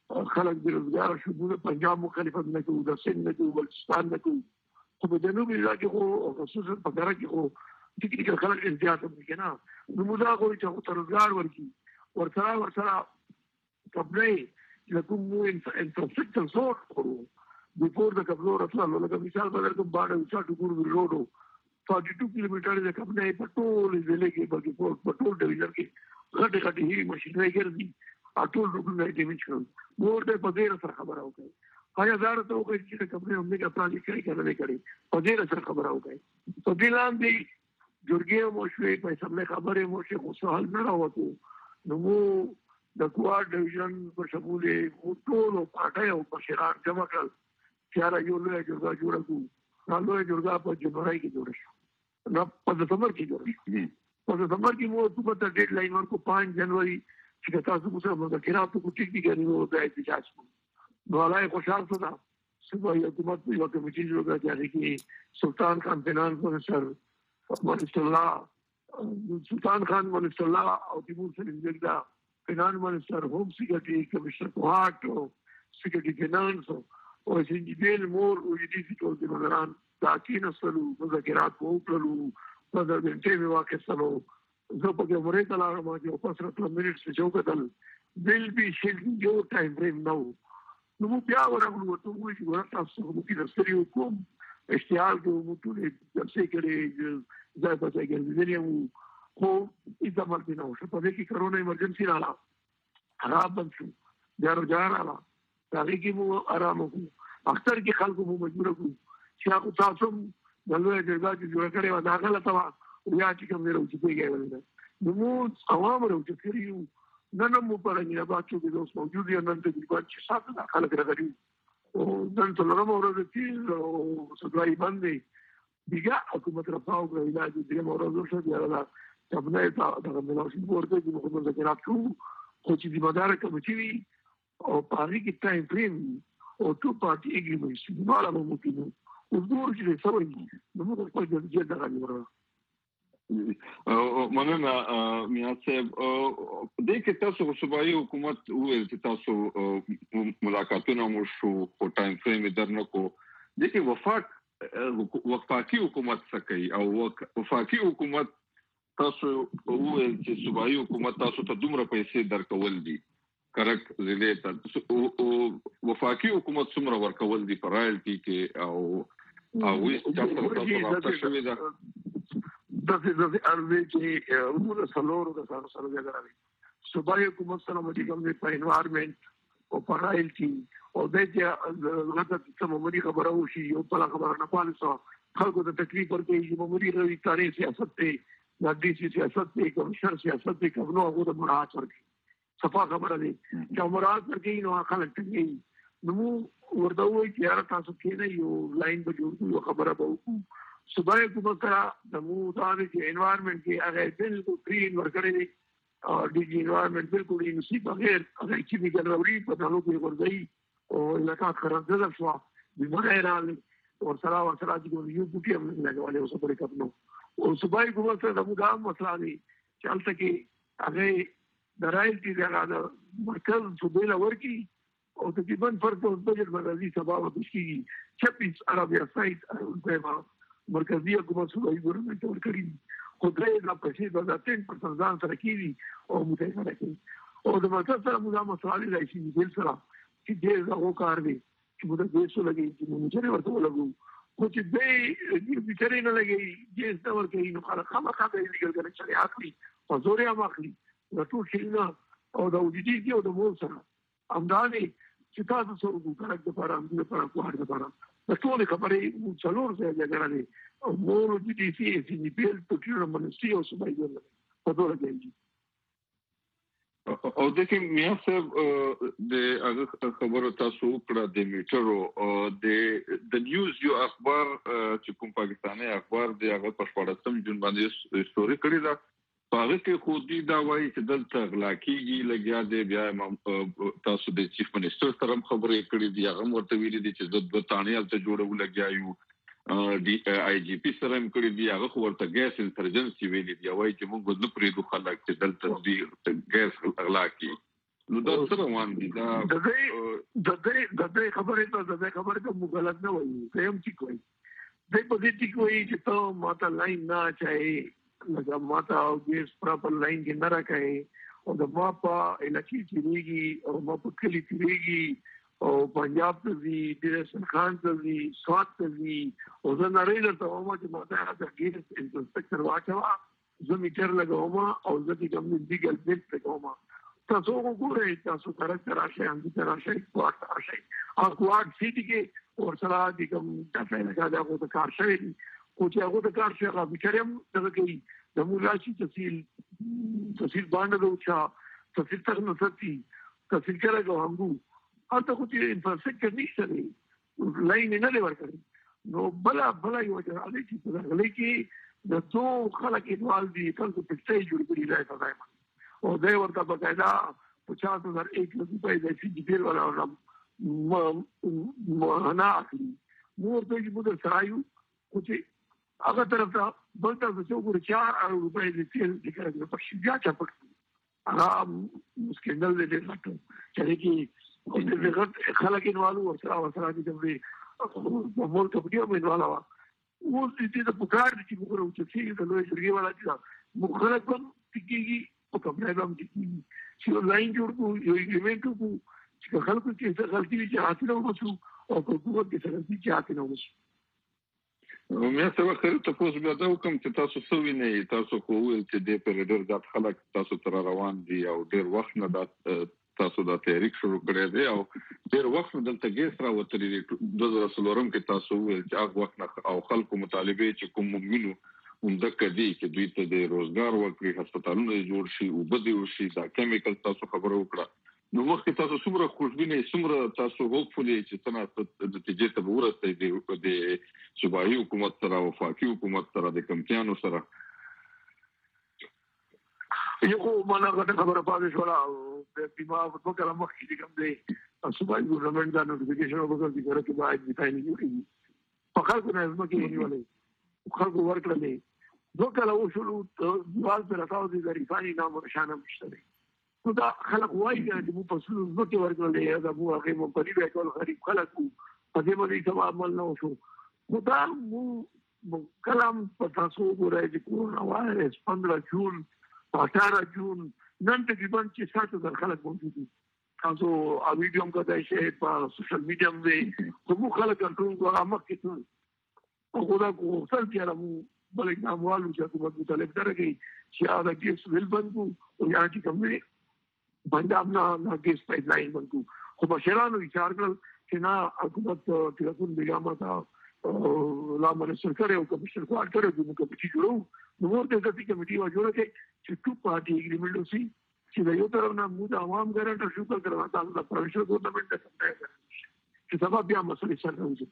خلک بیروزګار شو. موږ پنجاب مخالفت نه کوو، د سند نه کوو، بلوچستان نه کوو، خو په جنوبي علاقې خو خصوصا په دره کې خو ټیکنیکل خلک احتیاط کوي که نه. نو موږ دا غواړو چې هغو ته روزګار ورکړي، ورسره کبنۍ له کوم انفراسټرکچر زون کړو بفور د کبلو رسلو. لکه مثال به درکړم، باڼه وچا ټوکور روډ 42 کیلومتر د کبنۍ په ټول ضلع کې بلکې په ټول ډویژن کې غټې غټې هیوي ماشینرۍ ګرځي، ټول روډونه یې ډیمیج کړل. نو ورته په دې سره خبره وکړئ، آیا دا ورته وکړئ چې د کبنۍ همدغه پلانې کړي که نه دی کړی، په دې سره خبره وکړئ. په دې لاندې جرګې مو شوې، په اسمبلۍ خبرې مو شوې، خو څه حل نه راوتو. نو مو د کوار ډویژن په شمول یې ټولو پارټیو مشران جمع کړل چې یاره یو لویه جرګه جوړه کړو. دا لویه جرګه په جنوري کې جوړه شوه، نه په دسمبر کې جوړه شوه. په دسمبر کې مو حکومت ته ډیډ لاین ورکړو 5 جنوري چې تاسو موږ سره مذاکرات وکړو، ټیک دي که نو د احتجاج کوو. نو الله خوشحال شو. صوبایي حکومت په یوه کمیټې جوړه کړه چې هغې کې سلطان خان فینانس منسټر، سلطان خان منسټر الله او تیمور سلیم جګدا فینانس منسټر، ہوم سیکرټري کمشنر کوهاټ او سیکرټري فینانس او سنجیبیل مور او دې سي ټول د مدران دا کېناستلو، مذاکرات مو وکړلو، په دغه مې واخیستلو. زه پکې عمرې ته لاړم چې 15 منټ چې وکتل بل بي شیل یو ټایم فریم نه و. نو موږ بیا ورغلو، ورته ووایو چې ګوره تاسو موږ کې د ستړي حکوم اشتعال کوو، موږ ټولې جلسې کړې، ځای په ځای ګرځېدلي وو، خو هېڅ عمل پرې نه وشو. په دې کې کرونا ایمرجنسي راغله، هغه بند شو، بیا روژه راغله، په هغې کې مو ارام وکړو. اختر کې خلکو مو مجبوره کړو چې هغه تاسو هم د لویه جرګه چې جوړه کړې وه دا غلطه وه، بیا چې کوم دی راوچتېږی ول ده. نو موږ عوام راوچت کړي یو، نن هم مو په رنګین آباد کې د اوس موجود یم، نن تقریبا 6 ساعته دا خلک راغلي وو. نن څلورمه ورځ تېز او سپلای بند دی. بیا حکومت رفاه وکړه، علاج درېیمه ورځ وشوه، بیا دا کابینه ته دغه ملاوسین ورته چې موږ مذاکرات کوو، خو چې ذمهداره کمیټې وي او په هغې کې ټایم فریم وي او ټول پارټي اګریمنټس وي، نو هغه به ممکن وو. اوس ګورو چې څه وایي، نو موږ خپل جدیت دغه نیوړه. مننه میاں صاحب. دې کې تاسو صوبایي حکومت وویل چې تاسو ملاقاتونه مو شو او ټایم فریم یې درنه کو. دې کې وفاقي حکومت څه کوي او وفاقي حکومت تاسو وویل چې صوبایي حکومت تاسو ته دومره پیسې درکول دي کرک ضلع ته، وفاقي حکومت څومره ورکول دي په رایلټي کې او هغوی چا سره تاسو رابطه شوې ده؟ داسې ارزي چې موږ د څلورو کسانو سره جګړه کوي. صوبایي حکومت سره مو چې کوم دی په انوایرمنټ او په رایلټي او دی چې هغه څه معمولي خبره وشي یو بله خبره نه پالي څه خلکو ته تکلیف ورکوي چې معمولي روي تاریخ سیاست دی، د ډي سي سیاست دی، کمشنر سیاست دی، که نو هغو ته مراعات ورکوي. صفا خبره دی چې مراعات ورکوي نو خلک ټینګوي. نو موږ ورته ووایو چې یاره تاسو کښېنئ یو لاین به جوړ کړو، یو خبره به وکړو. صوبایي حکومت سره زموږ دا دی چې انوایرمنټ کې هغه بالکل فري ورکړی دی، ډي جي انوایرمنټ بالکل انسي بغیر هغه کیمیکل راوړي په دالو کې غورځوي او علاقه خرابه شوه، بیماری راغلې ورسره چې کوم یو بوټي هم نه لګولی اوس پورې کب نو. او صوبایي حکومت سره زموږ دا هم مسله دی چې هلته کې هغې د رایلټي د مرکز صوبې له ورکړي او تقریبا فرق په بجټ باندې راځي، سبا به پېښ کېږي 26 ارب یا سایت مرکزی حکومت صوبایي ګورنمنټ ته ورکړي دي، خو درې دا پیسې به دا 10% ځان سره کېږي او متحده کوي. او د مرکز سره موږ دا مسالې راشي بل سره چې ډېر هغو کار دی چې موږ د پیسو لګوي چې موږ چېرې ورته ولګوو، خو چې دی بېچارې نه لګوي جیز نه ورکوي نو خلک خامخا به یې لیګل کنیکشن اخلي په زور یې هم اخلي. د ټول شیونه او د اوجدي کې او د مول سره همدا دی چې تاسو څه وکړو کرک دپاره، همدې دپاره، کوهاټ دپاره د ټولې خبرې څلور ځای جګړه دی او مول او جي ډي سي سنجیبیل ټوکیونه منسټري او صوبایي ګورنمنټ په ټوله کې دي. او دغه میاں صاحب د هغه خبرو تاسو وکړه د میټرو د نیوز یو اخبار چې کوم پاکستاني اخبار دی هغه په 14 جون باندې ستوري کړی ده، په هغه کې خو دې دا وایي چې دلته غلا کېږي لګیا دی. بیا تاسو د چیف منسټر سره هم خبرې کړې دي، هغه هم ورته ویلي دي چې د 2 تانې هلته جوړو لګیا یو. آی جی پی سره هم کړي دي، هغه خو ورته ګیس انسرجنسي ویلي دي، وایي چې موږ نه پرېږدو خلک چې دلته دوی ګیس غلا کړي. نو دا څه روان دي دا د دې خبرې ته مو غلط نه وایي زم چې کوي د په دې چې کوي چې ته ماته لاین نه چاهي لکه ماته او بیس پراپر لاین کې نه راکړي او د ما په علاقې کې دیږي او ما په کلی کې دیږي او پنجاب ته دی ډیرشن خان ته دی سوات ته دی او زه نړۍ درته وایم چې ماته د ګیرس انسپکټر واچوا زه میټر لګوم او زه د کوم لیګل بیس لګوم تاسو وګورئ تاسو کارکټر راشي هم دې راشي کوارټ راشي او کوارټ سیټي کې ورسره د کوم دفعه لګا دا کو کار شوی او چې هغه د کار شي هغه بچرم دغه کوي د مولاشي تفصیل باندې دوچا تفصیل تک نو ساتي تفصیل کړه همغو هغه خو چې انفراستراکچر نشته لاین نه لور کړی نو بلا یو چې هغه چې غلې کې د څو خلک انوال دي څنګه په ځای جوړ کړی دی تاسو او دا ورته بقاعده 50,001 روپۍ د سی جی پی ولا نه اخلي مور ته چې موږ سرايو خو چې هغه طرف ته بل ته څو ګور 4 روپۍ د تیل د کارګر په شي بیا چا پټ هغه مسکندل دې راټو چې کې خلک انوالو ورسره دي د مور ته په دې انوالا و دې د پکار دي چې موږ چې د لوی شرګي والا چې مخالف کوم کیږي او کوم نه هم کیږي چې لاین جوړ کو یو ایونت کو چې خلکو چې غلطي چې حاصل وشو او په کومه کې څه چې حاصل وشو مې څه وخت تاسو بیا دا کوم چې تاسو سوي نه تاسو خو ول چې د پرېډر ذات خلک تاسو تر روان دي او ډیر وخت نه تاسو دا تحریک شروع کړی دی او ډیر وخت دلته ګیس راوتلی دی 2013 کې تاسو ول چې هغه وخت او خلکو مطالبه چې کوم مؤمنو همدغه دي چې دوی ته د روزګار ورکړي هسپتالونه جوړ شي او بده وشي دا کیمیکل تاسو خبرو وکړه نو وخت تاسو څومره خوشبینه څومره تاسو هوپفولي چې څنګه د نتیجې ته ورسېږئ د صوبایي حکومت سره او وفاقي حکومت سره د کمپیانو سره یو مانا غته خبره پاتې شو او د بیمه په کله مخ کې کوم دی صوبایي ګورنمنت دا نوټیفیکیشن وکړي چې ګره کې باید ډیفاین کیږي په خلکو نه ازمه کې ونیولې خلکو ورکړلې دوه کله وشول دوال پر راځو دي ریفایني نام ورشانه مشته نو دا خلک وایي چې موږ په څو ځکه ورکړلې دا موږ هغه مو په دې ټول غریب خلکو په دې باندې څه عمل نه وشو نو دا مو کلام په تاسو ګورای چې کورونا وایرس 15 جون 18 جون نن تقریبا چې 7,000 خلک موجود دي تاسو ا ویډیو هم کتای شئ په سوشل میډیا باندې کوم خلک کنټرول کوي مخکې ته خدا کو څل کېره مو بل اقداموالو چې حکومت مطالب درګي چې دا ګیس ویل بندو او یا چې کوم پنجاب نه ګیس پایپ لاین بندو خو بشرانو اشاره کړل چې نه حکومت ټلیفون بیګامه تا لا منسر کړو او کمشن کوار کړو چې موږ په جوړو نو ورته د دې کمیټي و جوړه چې ټو پارټي اګریمنټ وسی چې یو طرف نه موږ عوام ګارانټر شو کړو تاسو د پروینشل ګورنمنت ته څنګه چې سبب بیا مسلې سره راوځي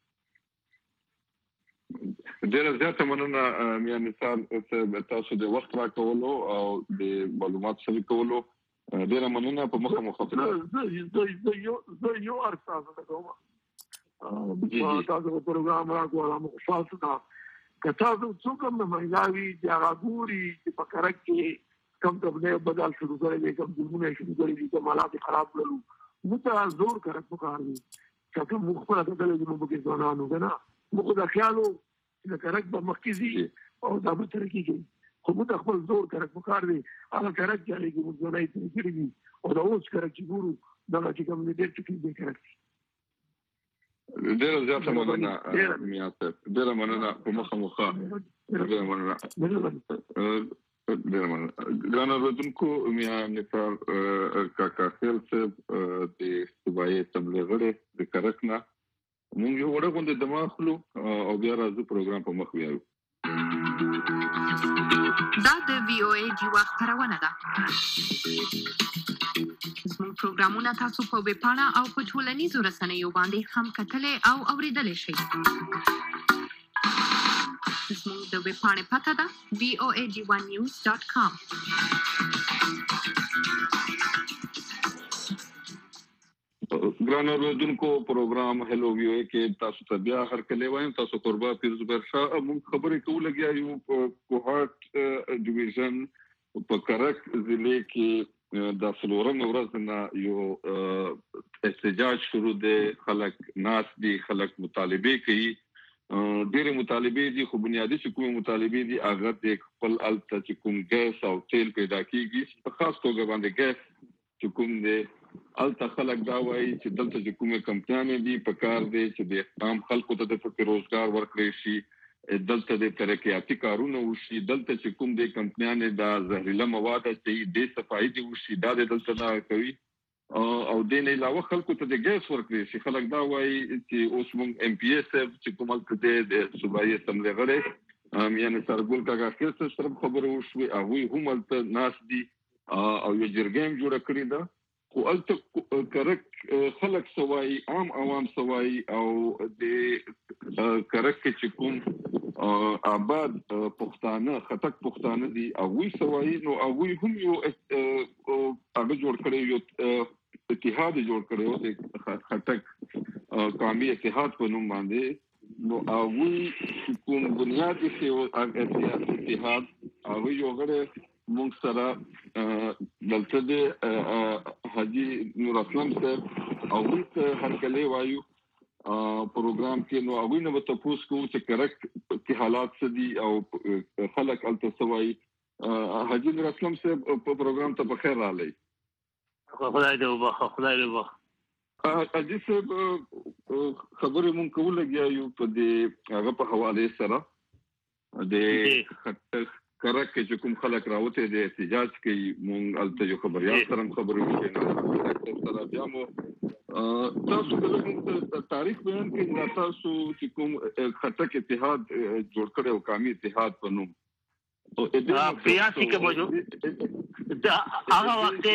ډېر زیات مننه میا مثال تاسو د وخت راکولو او د معلومات شریکولو ډېر مننه په مخه مخاطب زه یو ارساز کوم تاسو په پروګرام راکوم خوشاله څه که تاسو څوک هم مهنګاوي چې هغه ګوري چې په کرک کې کم څه بدل شروع کړي دي کم ګمونه شروع کړي دي کوم حالات خراب کړو نو ته زور کرک وکړي چې کوم مخبره ته دلته نو به کې ځانانو کنه موږ د خیالو چې کرک په مرکزي او د بتر کې خو موږ خپل زور کرک وکړي هغه کرک چې لګي موږ نه کړی او دا اوس کرک چې ګورو دا چې کوم دې ټکی دې کرک ډېر زیات مننه میاته ډېر مننه په مخه مخه ډېر مننه ګران اوریدونکو میا نثار کاکا خیل صاحب د صوبایي اسمبلی غړي د کرکنا موږ یو ورغوند د مخلو او بیا راځو پروګرام په مخ ویاو دا د وی او ای جیوا خبرونه ده زموږ پروګرامونه تاسو په ویب پاڼه او په ټولنیزو رسنیو باندې هم کتلای او اوریدلای شئ زموږ د ویب پاڼې پته ده voag1news.com ګران اوریدونکو پروګرام هلو وی او ای کې تاسو ته بیا هر کله وایم تاسو قربا پیر زبر شاه موږ خبرې کوو لګیا یو کوهارت ډیویژن په کرک ضلع کې د فلورم ورځ نه یو احتجاج شروع دی، خلک ناس دي، خلک مطالبه کوي. ډېر مطالبه دي، خو بنیادی چې کوم مطالبه دي هغه د خپل الته چې کوم ګاز او تیل پیدا کیږي، په خاص توګه باندې ګاز چې کوم دی الته خلک دا وایي چې دلته چې کومه کمپنیانې دي په کار دي چې د عام خلکو ته د فکر روزګار ورکړي شي، دلته د ترقیاتي کارونه وشي، دلته چې کوم د کمپنیانې د زهرجن مواد چې د صفایي دي وشي، دا دلته دا کوي او د نه علاوه خلکو ته د ګاز ورکړي شي. خلک دا وایي چې اوس موږ ام پی ایس چې کومه د صوبایي اسمبلی غړي یعنی سرګل کاغه کیسه سره خبره وشوي، هغه هم الته ناس دي او یو جرګم جوړ کړی دا، خو الته کرک خلک سوای، عام عوام سوای او د کرک چې کوم آباد پښتانه خټک پښتانه دي هغه سوای، نو هغه هم یو هغه جوړ کړی، یو اتحاد جوړ کړی او د خټک قومي اتحاد په نوم باندې. نو هغه کوم بنیادی سیاسي اتحاد هغه یو غړي موږ سره دلته د حاجی نور اسلام صاحب او ته هرکلی وایو پروګرام کې. نو هغه نو تاسو کو چې کرک کې حالات څه دي او خلک الته سوای. حاجی نور اسلام صاحب په پروګرام ته بخیر راغلی. خدای دې وبخښه، خدای دې وبخښه. حاجی صاحب خبرې مونږ کوو لګیایو په دې هغه په حواله سره د کرک چې کوم خلک راوته د احتجاج کوي، مونږ الته یو خبريال سره خبرې وکړو سره بیا مو تاسو د تاریخ بیان کې دا تاسو چې کوم خټک اتحاد جوړ کړو او قومي اتحاد په نوم او بیاسي کې موجود دا هغه وخت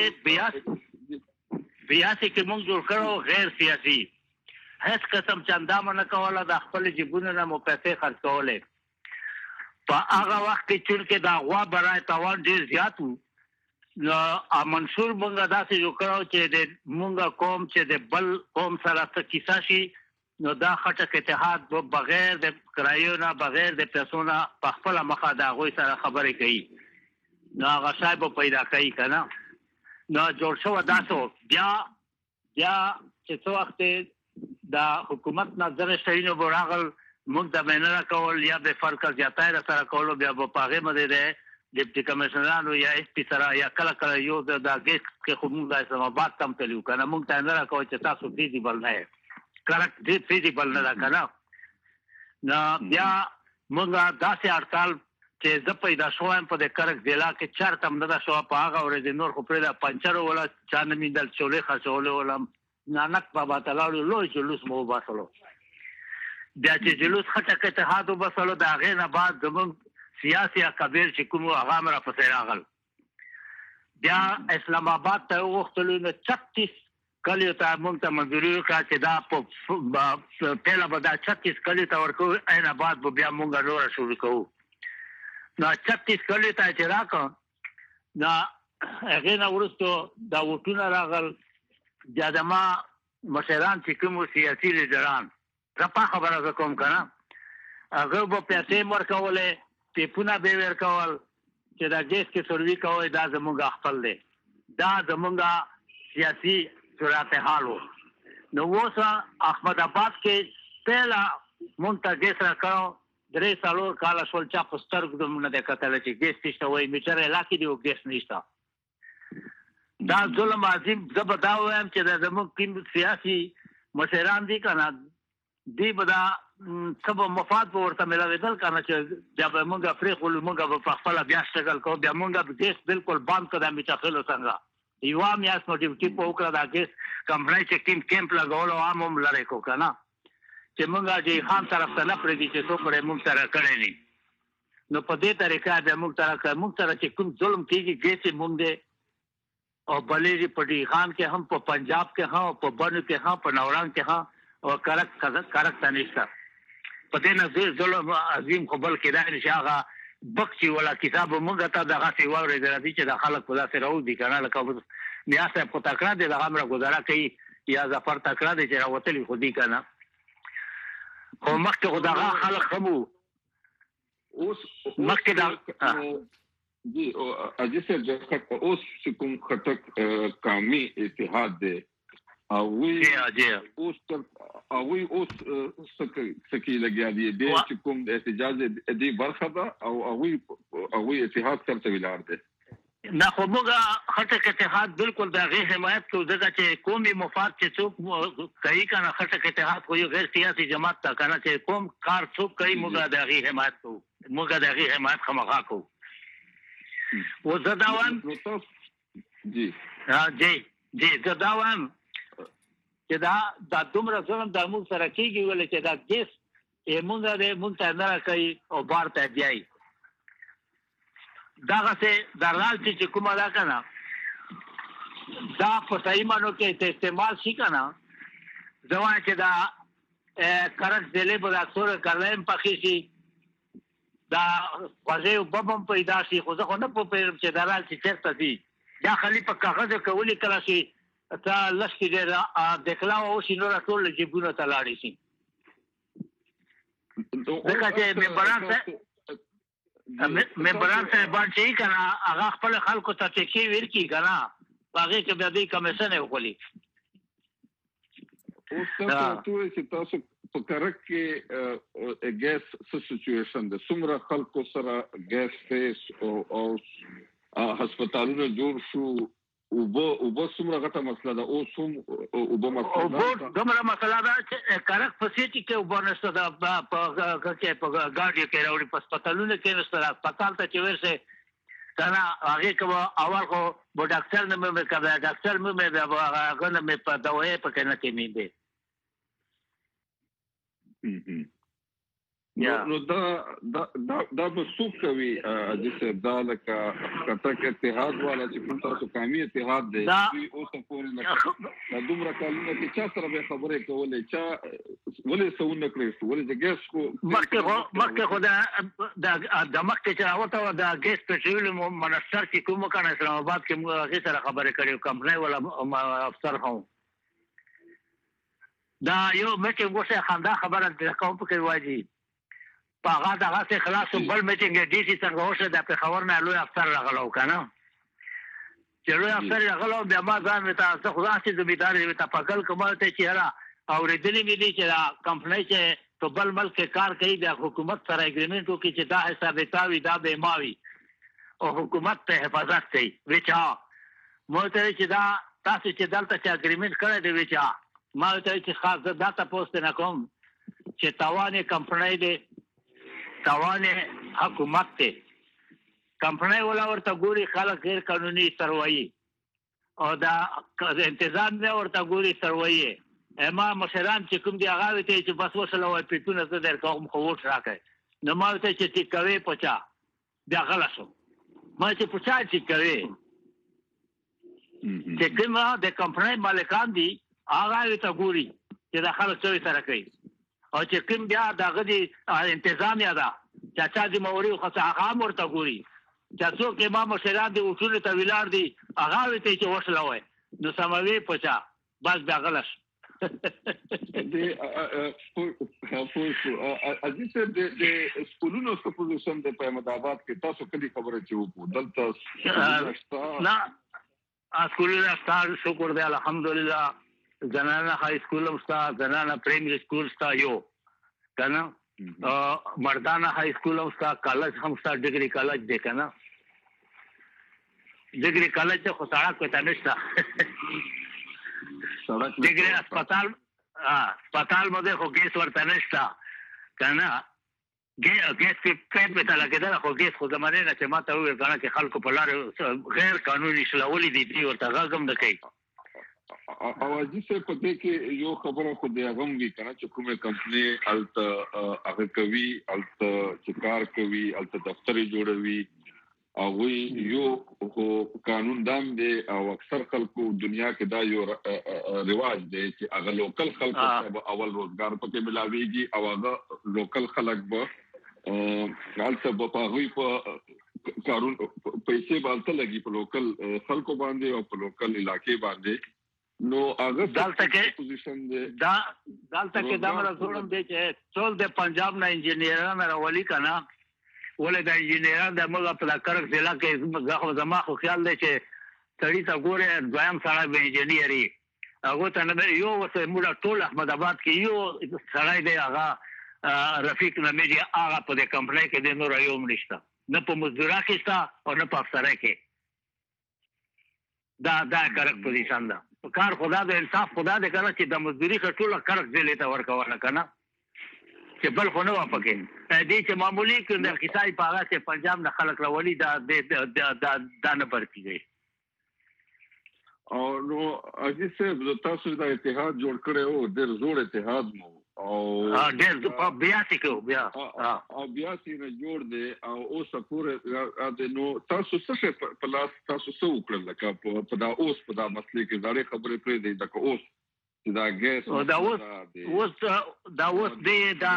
بیاسي کې موږ جوړ کړو غیر سیاسي، هیڅ قسم چندا نه کوله، د خپل جیبونو نه مو پیسې خرڅ کولې. په هغه وخت کې چې دا غوا برای تاوان ډیر زیات وو، نو منصور مونږه داسې جوړ کړو چې د مونږه قوم چې د بل قوم سره څه کیسه شي، نو دا خټک اتحاد بغیر د کرایو نه، بغیر د پیسو نه په خپل مخه د هغوی سره خبرې کوي. نو هغه صاحب پیدا کوي که نه، نو جوړ شوه داسې. بیا چې څه وخت د حکومت نه دغه شیانو به راغل، موږ د مینه کول یا د فرق زیاتای سره کولو، بیا په پاغه مده ده ډیپټي کمشنرانو یا اس پی سره یا کله کله یو د ګیس کې خو موږ د اسلام آباد تم تلو کنه، موږ ته نه راکوي چې تاسو فیزیبل نه کرک دې فیزیبل نه کنه. نو بیا موږ داسې اړتال چې ز پیدا شوم په د کرک ضلع کې چرته نه دا شو په هغه ورځ نور خو پر د پنچر ولا چانه میندل چولې خاصولې ولا نانک بابا تعالی لوی جلوس مو باسلو. بیا چې جلوس خټک اتحاد وبسلو، د هغې نه بعد زموږ سیاسي اکابر چې کوم هغه هم راپسې راغل. بیا اسلام آباد ته وغوښتلو، نو 36 کلیو ته موږ ته منظوري وکړه چې دا په پهله به دا 36 کلیو ته ورکوو، عین آباد به بیا موږ نوره شروع کوو. نو 36 کلیو ته چې راکړه، نو هغې نه وروستو دا ووټونه راغل. بیا زما مشران چې کوم سیاسي لیډران رپا خبره زه کوم که نه، هغه به پیسې م ورکولې، ټیپونه به یې ورکول چې دا ګیس کې سروي کوئ، دا زمونږ خپل دی، دا زمونږ سیاسي صورتحال و. نو اوس احمد آباد کې پهله مونږ ته ګیس راکړو، 3-4 کاله شول، چا په سترګو د مونږ نه دی کتلی چې ګیس نشته، وایي میټر علاقې دی او ګیس نشته. دا ظلم عظیم. زه به دا وایم چې دا زمونږ کوم سیاسي مشران دي که نه، دی به دا څه به مفاد به ورته میلاوېدل که نه، چې بیا به مونږ پرېښولو، مونږ به په خپله بیا شټګل کوو، بیا مونږ به ګیس بالکل بند کړو د میټاخلو څنګه. یوه میاشت مو ډیوټي په وکړه، دا ګیس کمپنۍ چې کوم کیمپ لګولو عام هم لرې کړو که نه، چې مونږ جی خان طرف ته نه پرېږدي چې څوک یې مونږ سره کړی نه. نو په دې طریقه بیا مونږ سره چې کوم ظلم کېږي، ګیس یې مونږ دی او بلېږي په ډي خان کې هم، په پنجاب کې هم، په بنو کې هم، په نوران کې هم، او کرک ته نشته. په دې نه ظلم عظیم خو بل کېدای نه شي. هغه بکچي ولا کتاب مونږ ته دغسې واورېدل دي چې د خلک په داسې راوځي که نه، لکه میا صاحب خو تکړه دی، دغه هم راګزاره کوي، یا ظفر تکړه دی چې راوتلي خو دي که نه، خو مخکې خو دغه خلک هم وو. اوس مخکې جی اجي سر د اوس کوم خټک قومي اتحاد دی او وی اوس سکی لګیا دی چې کوم د احتجاج دی برخه ده او اتحاد سره ویلار دی نه خو موږ خټک اتحاد بالکل د غیر حمایت کوو ځکه چې قومي مفاد چې څوک کوي کنه خټک اتحاد خو یو غیر سیاسي جماعت تا کنه چې قوم کار څوک کوي موږ د غیر حمایت کوو موږ د غیر حمایت خمخا کوو و زداوام جی زداوام چې دا دومره ظلم د موږ سره کېږي ولې چې دا کیس موږ ته نه کوي او بار ته دی داغه سه درال چې کومه دا کنه دا په صحیح مانو کې استعمال شي کنه ځوان چې دا کرک دلې په اکثر کارلایم پخې شي دا واځي وبم پیدا شي خو ځکه نه په پیر چې درال چې چرته دي دا خلی په کاغذ کولی کړه شي تا لشکې د دکلاو شي نو ټول جيبونه تلاړي شي دغه چې ممبران ته باندې کنه هغه خپل خلکو ته ټکی ورکی کنه هغه کې به دې کمیشن وکړي او تاسو چې تاسو په کرک کې ګیس سچويشن د سمره خلکو سره ګیس فیس او هسپتالونو جوړ شو او سمره غټه مسله ده او سم او مسله دومره مسله ده چې کرک فسیټي کې وبنسته ده په ګاډي کې راوړي په هسپتالونو کې نشته هسپتال ته چې ورسه کنه هغه کوم اول خو بو ډاکټر نه مې کړه ډاکټر مې هغه نه مې په دوايي په کنه کې مې دي نو دا به څوک کوي چې دا لکه کټک اتحاد والا چې کوم تاسو قومي اتحاد دی او څه پورې نه دومره کلونه چې چا سره به خبرې کولې چا ولې سونه کړې ولې د ګیس کو مکه خو دا د مکه چې راوته دا ګیس پټرول منستر چې کوم کنه اسلام آباد کې موږ هغه سره خبرې کړې کمپنۍ ولا افسر هم دا یو مکه وګوره خندا خبره د کوم په کې واجی پاغه دغه څخه خلاص بل میټینګ ډي سي څنګه وشه د په خبر نه لوی افسر راغلو کنه چې لوی افسر راغلو بیا ما ځان ته خو ځاسي زمیدار ته پکل کومه ته چې را اورېدلې مې دي چې کمپنۍ چې په بل ملک کار کوي د حکومت سره اګریمنت وکړي چې دا حساب تاوي دا به ماوي او حکومت ته حفاظت کوي وچا مو ته چې دا تاسو چې دلته چې اګریمنت کړی دی وچا ما ته چې خاص داتا پوسټ نه کوم چې تاوانې کمپنۍ دی تاوانې حکومت ته کمپنۍ ولا ورته ګوري خلک غیر قانوني سروایي او دا انتظام نه ورته ګوري سروایي اما مشران چې کوم دی هغه ته چې بس وسله وای پیټونه زه در کوم خو وټ راکې نو ما ته چې کوي پچا بیا غلاسو ما چې پچا چې کوي چې کومه د کمپنۍ مالکان دي هغه ته ګوري چې دا خلک څه سره کوي او چې کوم بیا دغه دي انتظام یا دا چاچا دې موري خو هغه مرته ګوري چې څوک امام مشران دي اصول ته ویلار دي هغه ته چې وسله وای نو سموي پچا بس بیا غلس د اجازه د سکولونو څخه پوزیشن د احمد آباد کې تاسو کلی خبره چې وو دلته نه سکولونه ستاسو شکر دی الحمدلله زنانه های سکول هم ستا زنانه پریمری سکول ستا یو کنه مردانه های سکول هم ستا کالج هم ستا ډیګري کالج دی کنه ډیګري کالج خو سړک ته نشته ډیګري هسپتال مده خو ګیس ورته نشته کنه ګیس په پټه لګیدل خو ګیس خو زمانه نه چې ما ته ویل کنه چې خلکو په لار غیر قانوني شلولې دي ورته غږم نه کوي او اجازه په دې کې یو خبره خو د هغه وی کنه چې کومه کمپنۍ الته هغه کوي الته چې کار کوي الته دفتر جوړوي او وی یو قانون دام دی او اکثر خلکو دنیا کې دا یو رواج دی چې هغه لوکل خلکو ته اول روزګار پکې ملاويږي او هغه لوکل خلک به الته په هغه په کارون پیسې باندې لګي په لوکل خلکو باندې او په لوکل علاقې باندې نو هغه دلته کې دا مله زوړم دی چې ټول د پنجاب نه انجینران راولي کنه ولې د انجینران د موږ په کرک ضلع کې زما خو خیال دی چې سړی ته ګوره دویم سړی به انجینیري هغه ته نه یو وسه موږ ټول احمد آباد کې یو سړی دی هغه رفیق نمېږي هغه په دې کمپنۍ کې د نور یو نشته نه په مزدورا کې شته او نه په افسره کې دا کرک پوزیشن ده کار خدا د انصاف خدا دې کنه چې د مزدوري ټول کرک ځلې ته ورکول کنه چې بل خو نه وپکې دې چې معمولی کې د کیسای په هغه کې پنجاب نه خلک راولي دا نه پرتیږي او نو اجي صاحب تاسو دا اتحاد جوړ کړو ډېر زوړ اتحاد مو او ډېر بیا څه کو بیا او بیا چې نه جوړ دی او اوس پورې نو تاسو څه په لاس تاسو څه وکړل لکه په دا اوس په دا مسلې کې دا خبرې پرې دی دا اوس دا ګیس دا اوس دی دا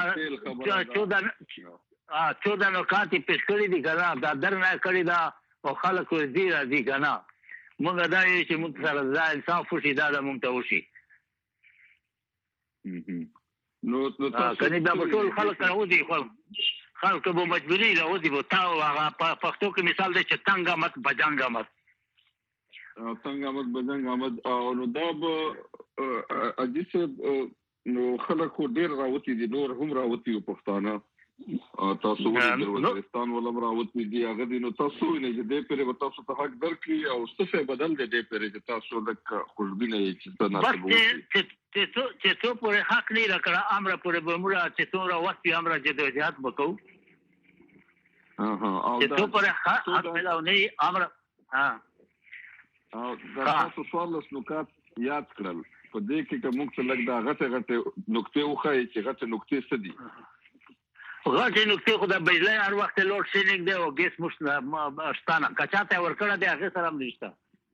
14 نکات پیش کړی دي کنه دا درنه کړی دا او خلک دې راځي کنه موږ دا یې چې موږ سره ځای انصاف وشي دا موږ ته وشي نو تاسو کني دا ټول خلک راوځي خلک به مجبوري راوځي به تاسو هغه پښتو کې مثال دی چې تنګ مت بجنګ مت او نو دا به اجي صاحب نو خلک ډېر راوتی دي نور هم راوتی پښتانه تاسو ولې وزیرستان ولم راوتی دي هغه دي نو تاسو نه دې پرې تاسو ته حق درکړي او څه بدل دې پرې چې تاسو د خوشبینه چې تناسب چې څو پورې حق نه راکړه امر پورې به موږ چې څومره وخت امر جدوجہد وکړو او چې څو پورې حق ملاو نه امر او دا تاسو څوارلس نکات یاد کړل په دې کې کوم څه لګ دا غټه نقطې وخایي چې غټه نقطې څه دي غټه نقطې خو د بجلی هر وخت لوډ شیډینګ دی او ګیس مشتانه کچاته ورکړه دی هغه سره هم نشته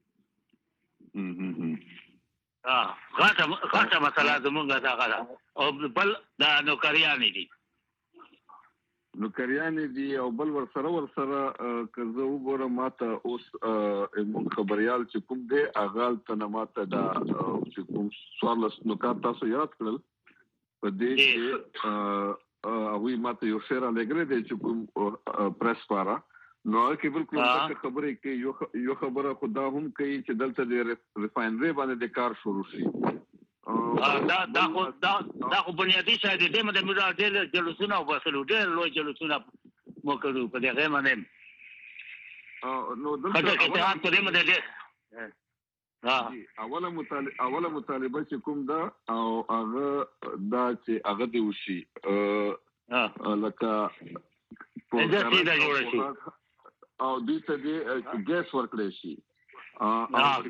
غټه مسله زمونږ دا غلا او بل دا نوکریانې دي او بل ورسره که زه وګورم ماته اوس موږ خبريال چې کوم دی اغال ته ماته دا چې کوم څوارلس نکات تاسو یاد کړل په دې کې هغوی ماته یو شعر لګرې دی چې کوم پریس پاره نو کې بالکل خبرې کې یو خبره خدا هم کوي چې دلته د ریفاینري باندې د کار شروع شي دا خو بنیادی شاید دې مده موږ ډېر جلوسونه وباسلو ډېر لوی جلوسونه مو کړو په دې باندې نو دلته دې مده ډېر اوله مطالبه چې کوم دا او هغه دا چې هغه دی وشي لکه او دوی ته ګیس ورکړی شي او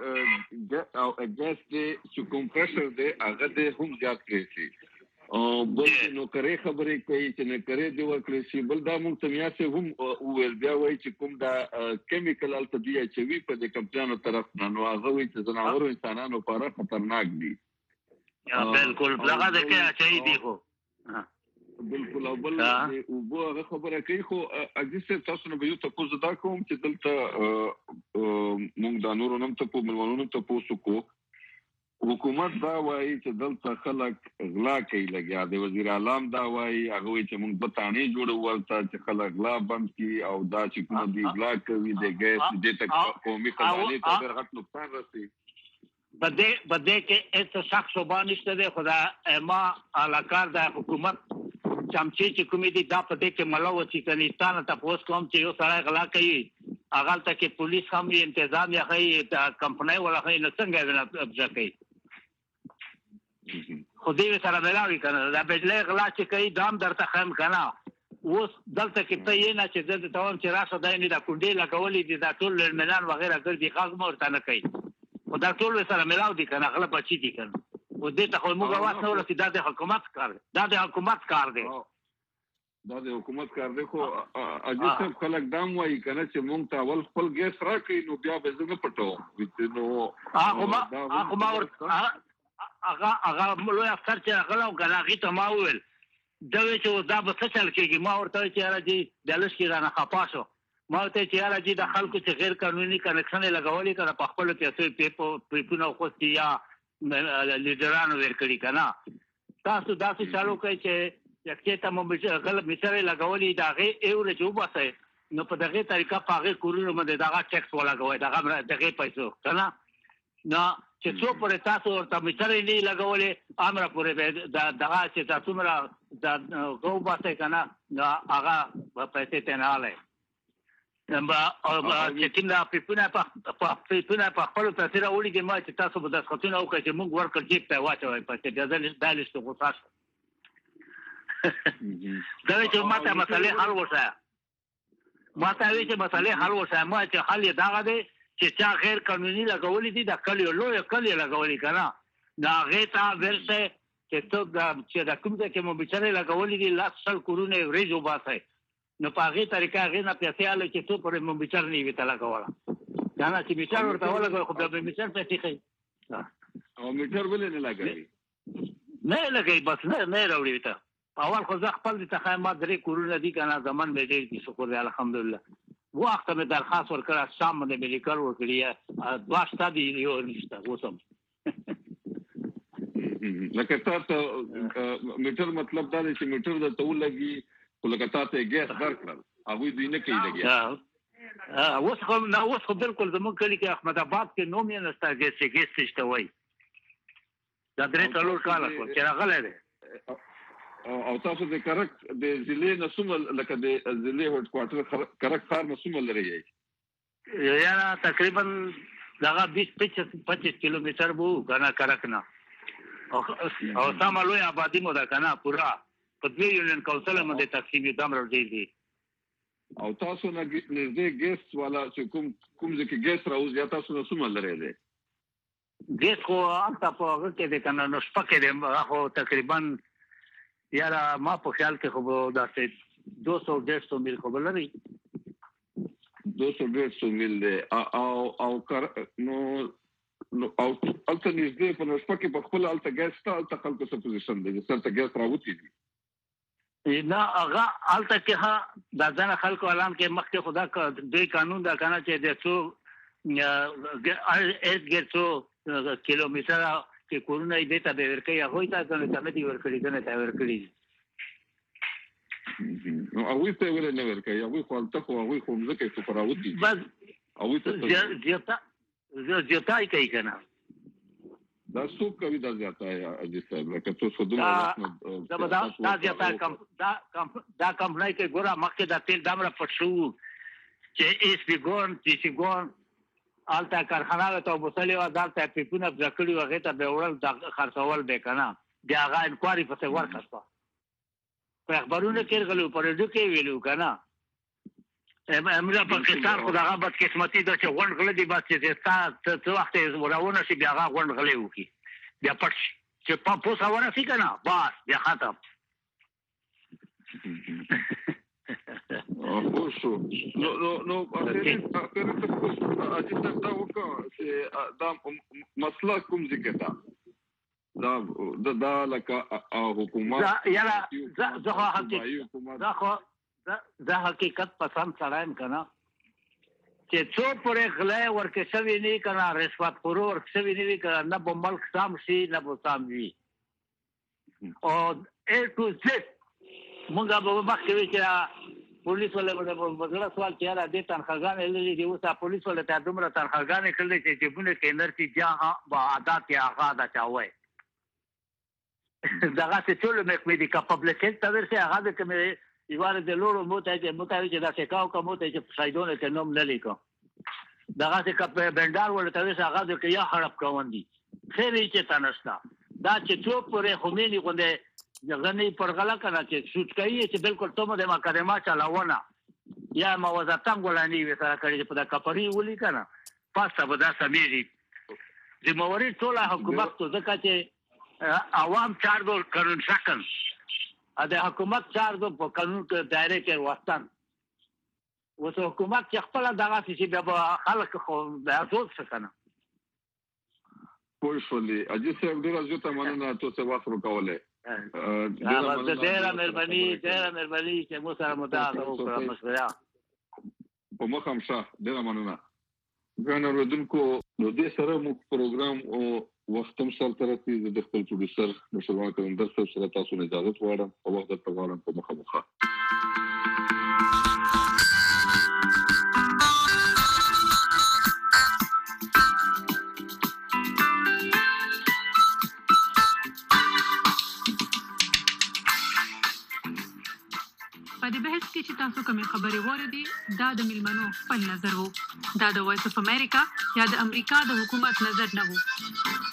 ګیس دی چې کوم پرشر دی هغه دی هم زیات کړی شي او بل نو کرے خبرې کوي چې نه کرے دی ورکړی شي بل دا مونږ ته میاسه هم ویل بیا وایي چې کوم دا کیمیکل الته دی چې وی په دې کمپنیانو طرف نه نو هغه وایي چې زناورو انسانانو لپاره خطرناک دي بالکل هغه د کې اچي دي خو بالکل او بل هغه خبره کوي خو اجي څه تاسو نه به یو تاسو دا کوم چې دلته مونږ د نورو نم ته په ملونو ته پوسوکو حکومت دا وایي چې دلته خلک غلا کوي لګیا دی وزیر اعظم دا وایي هغه وایي چې مونږ په تانه جوړ ولته چې خلک غلا بند کی او دا چې کوم دی غلا کوي د ګیس د تک قومي خزانه ته ډېر غټ نقصان رسي بده کې هیڅ شخص باندې نشته دی خدا ما علاقار د حکومت چمچي چې کومې دي دا په دې کې ملو چې کنيستان ته پوس کوم چې یو سړی غلا کوي هغه ته کې پولیس هم انتظام یا کوي کمپنۍ ولا کوي نه څنګه نه ابزا کوي خو دې سره ملاوي کنه دا بجلی غلا چې کوي دام درته خم کنه اوس دلته کې ته یې نه چې د توام چې راشه دای نه دا کونډې لګولې دي دا ټول لرمنان وغیرہ ګرځي خاص مورته نه کوي خو دا ټول سره ملاو دي کنه غلا بچی دي کنه و دې ته خو موږ واسه ولته دا د حکومت کار دی دا د حکومت کار دی خو اجي څه خلک دام وایي کنه چې مونږ ته اول خپل ګیس راکړي نو بیا به زنه پټو نو هغه لوی افسر چې غلا غلاغي ته ما وویل دا چې دا به څه چل کېږي ما ورته چې راځي دلش کې رانه خپاشو ما ته چې راځي د خلکو چې غیر قانوني کنکشن لګولې کړه په خپل پیسې په خوستي یا لیډرانو ورکړي کنه تاسو داسې چالو کوي چې چې ته مو غلط مثال لګولې دا غي ایو له جوبه نو په دغه طریقه په هغه کورونو باندې دغه ټیکس ولاګوي دغه پیسو کنه نو چې څو پر تاسو ورته میټرې نه لګولې امر پورې دغه چې تاسو مرا د غوبه کنه نو هغه په پیسې ته نه اله نو چې کله په خپل تاثیر اوري کې ما چې تاسو به د خطونه او چې موږ ورکړ جیب ته واچوي په دې دالست غوښاش دا چې ماته مسئله حل وشاه ما ته وی چې مسئله حل وشاه ما چې حل یې داغه دی چې چا غیر قانوني لګولې دي د کلیو لوی کلی لګولې کنه دا غیتا ورسه چې ته چې د کوم ځای کې مو بچره لګولې دي لاسل کورونه ورېجو باسه نو په هغه طریقه غیر نه پیسې اله چې ته پر مو بچره نه وي تلا کوله دا نه چې بچره ورته ولګو خو به بچره پیسې کوي او میټر ولې نه لګوي نه لګي بس نه راوړي ته اول خو ځ خپل د تخیمات درې کورونه دي کنه زمان مې ډېر دي شکر دی الحمدلله وخت مې درخواست ورکړه شام باندې مې لیکل وکړی دوه دي یو نشته اوسم لکه تاسو میټر مطلب دا دی چې میټر د تول لګي خو لکه تاسو ګیس درکړل هغه دوی نه کوي لګي اوس خو بالکل زموږ کلی کې احمد آباد کې نوم یې نشته ګیس شته وای دا درې څلور کاله چې راغلی دی او تاسو د کرک د ضلع نسوم لکه د ضلع هډ کوارټر کرک ښار نسوم لري یا تقریبا دغه 20-25 کیلومتر وو کنه کرک نه او سمالوی آبادی مو دا کنه پورا په دوی یونین کونسل باندې تقسیم دم راځي دي او تاسو نه نږدې ګیس والا چې کوم ځکه ګیس راوځي یا تاسو نسوم لري دی ګیس خو انت په هغه کې د کنه نو شپکه دی خو تقریبا یاره ما په خیال کې خو داسې 200-150 میل خو لري 200-150 میل دی او نو او الته نږدې په نشپکه په خپل الته ګیس ته الته خلکو څه پوزیشن دی چې ګیس راوتی دي نه هغه الته کې دا ځنه خلکو اعلان کې مخکې خدا د قانون دا کنه چې د څو ګیرڅو کیلومتر چې کورونه دې ته به ورکړي هغه ته څنګه دې ورکړي کنه ته ورکړي نو هغه ته ولې نه ورکړي هغه خو الته خو هغه خو ځکه چې پراوتی بس هغه ته زیاتای کوي کنه دا څو کوي دا زیاتای اجي صاحب لکه تاسو دوه دا زیاتای دا کمپنۍ کې ګوره مخکې دا تیل دمره پټشو چې ایس بي ګون چې سي ګون آلته کارخانه ته وبسلې و دالته پیپونه ځکړي وغه ته به وړل د خرڅول به کنه بیا هغه انکوایري پسې ورکړه په اخبارونو کې غلو پرېدو کې ویلو کنه امریکا پاکستان خو دغه بد قسمتي د چې غونډ غلې دی بس چې څه وخت یې وراونه شي بیا هغه غونډ غلې وکي بیا پټ چې په پوسه ورسې کنه بس بیا ختم اوسو نو اجي صاحب دا وکړه چې دا مسله کوم ذکر دا لکه حکومت یاره زه حقیقت پسند سړی یم کنه چې څو پورې غلی ورکې شوي نه وي کنه رشوت خورو ورکې شوي نه وي کنه نه به ملک سام شي نه به سام وي او A to Z مونږ به مخکې وي چې پولیس ولې په زړه سوال چې یاره دې تنخواګانې لري دي اوس پولیس ولې ته دومره تنخواګانې کړلې چې جیبونه کې انرژي جا با عادات یا هغه دا چاوي دغه څه ټول مې دي کاپابلیټ ته ورسې هغه د کومې یواره د لورو موته چې دا څه کاو موته چې سایدونه ته نوم نه لیکو دغه څه کپ بندر ولته ورسې هغه د کې یا خراب کوون دي خیر چې تنستا دا چې څو پورې خمینی غونډه غنی پرغلا کنه چې شوټ کوي چې بالکل ته مده مکرمه چلاونه یا موازاتم ګولانی وي سره کړي په دا کپری ولي کنه پاسه به دا سمېږي د موري ټول حکومت ته ځکه چې عوام چار دور قانون شکن د حکومت چار دور په قانون کې دایره کې وستان وته حکومت چې خپل دغه چې به خلک خو د ازود څخه پوښولې اجي صاحب ډیر زیاته مننه تاسو واسو کوله ډیره مهرباني چې مو سره متعاقد وکړه مشوره په مخام شه ډیره مننه ګانو ردونکو نو دې سره مو پروګرام او وخت هم سره ترتي د خپل پروډوسر مشروع کندر سره تاسو نه اجازه غواړم او وخت ته غواړم په مخه په دې بحث کې چې تاسو کومې خبرې واردې دا د ملمنو خپل نظر وو دا د وایس اف امریکا یا د امریکا د حکومت نظر نه وو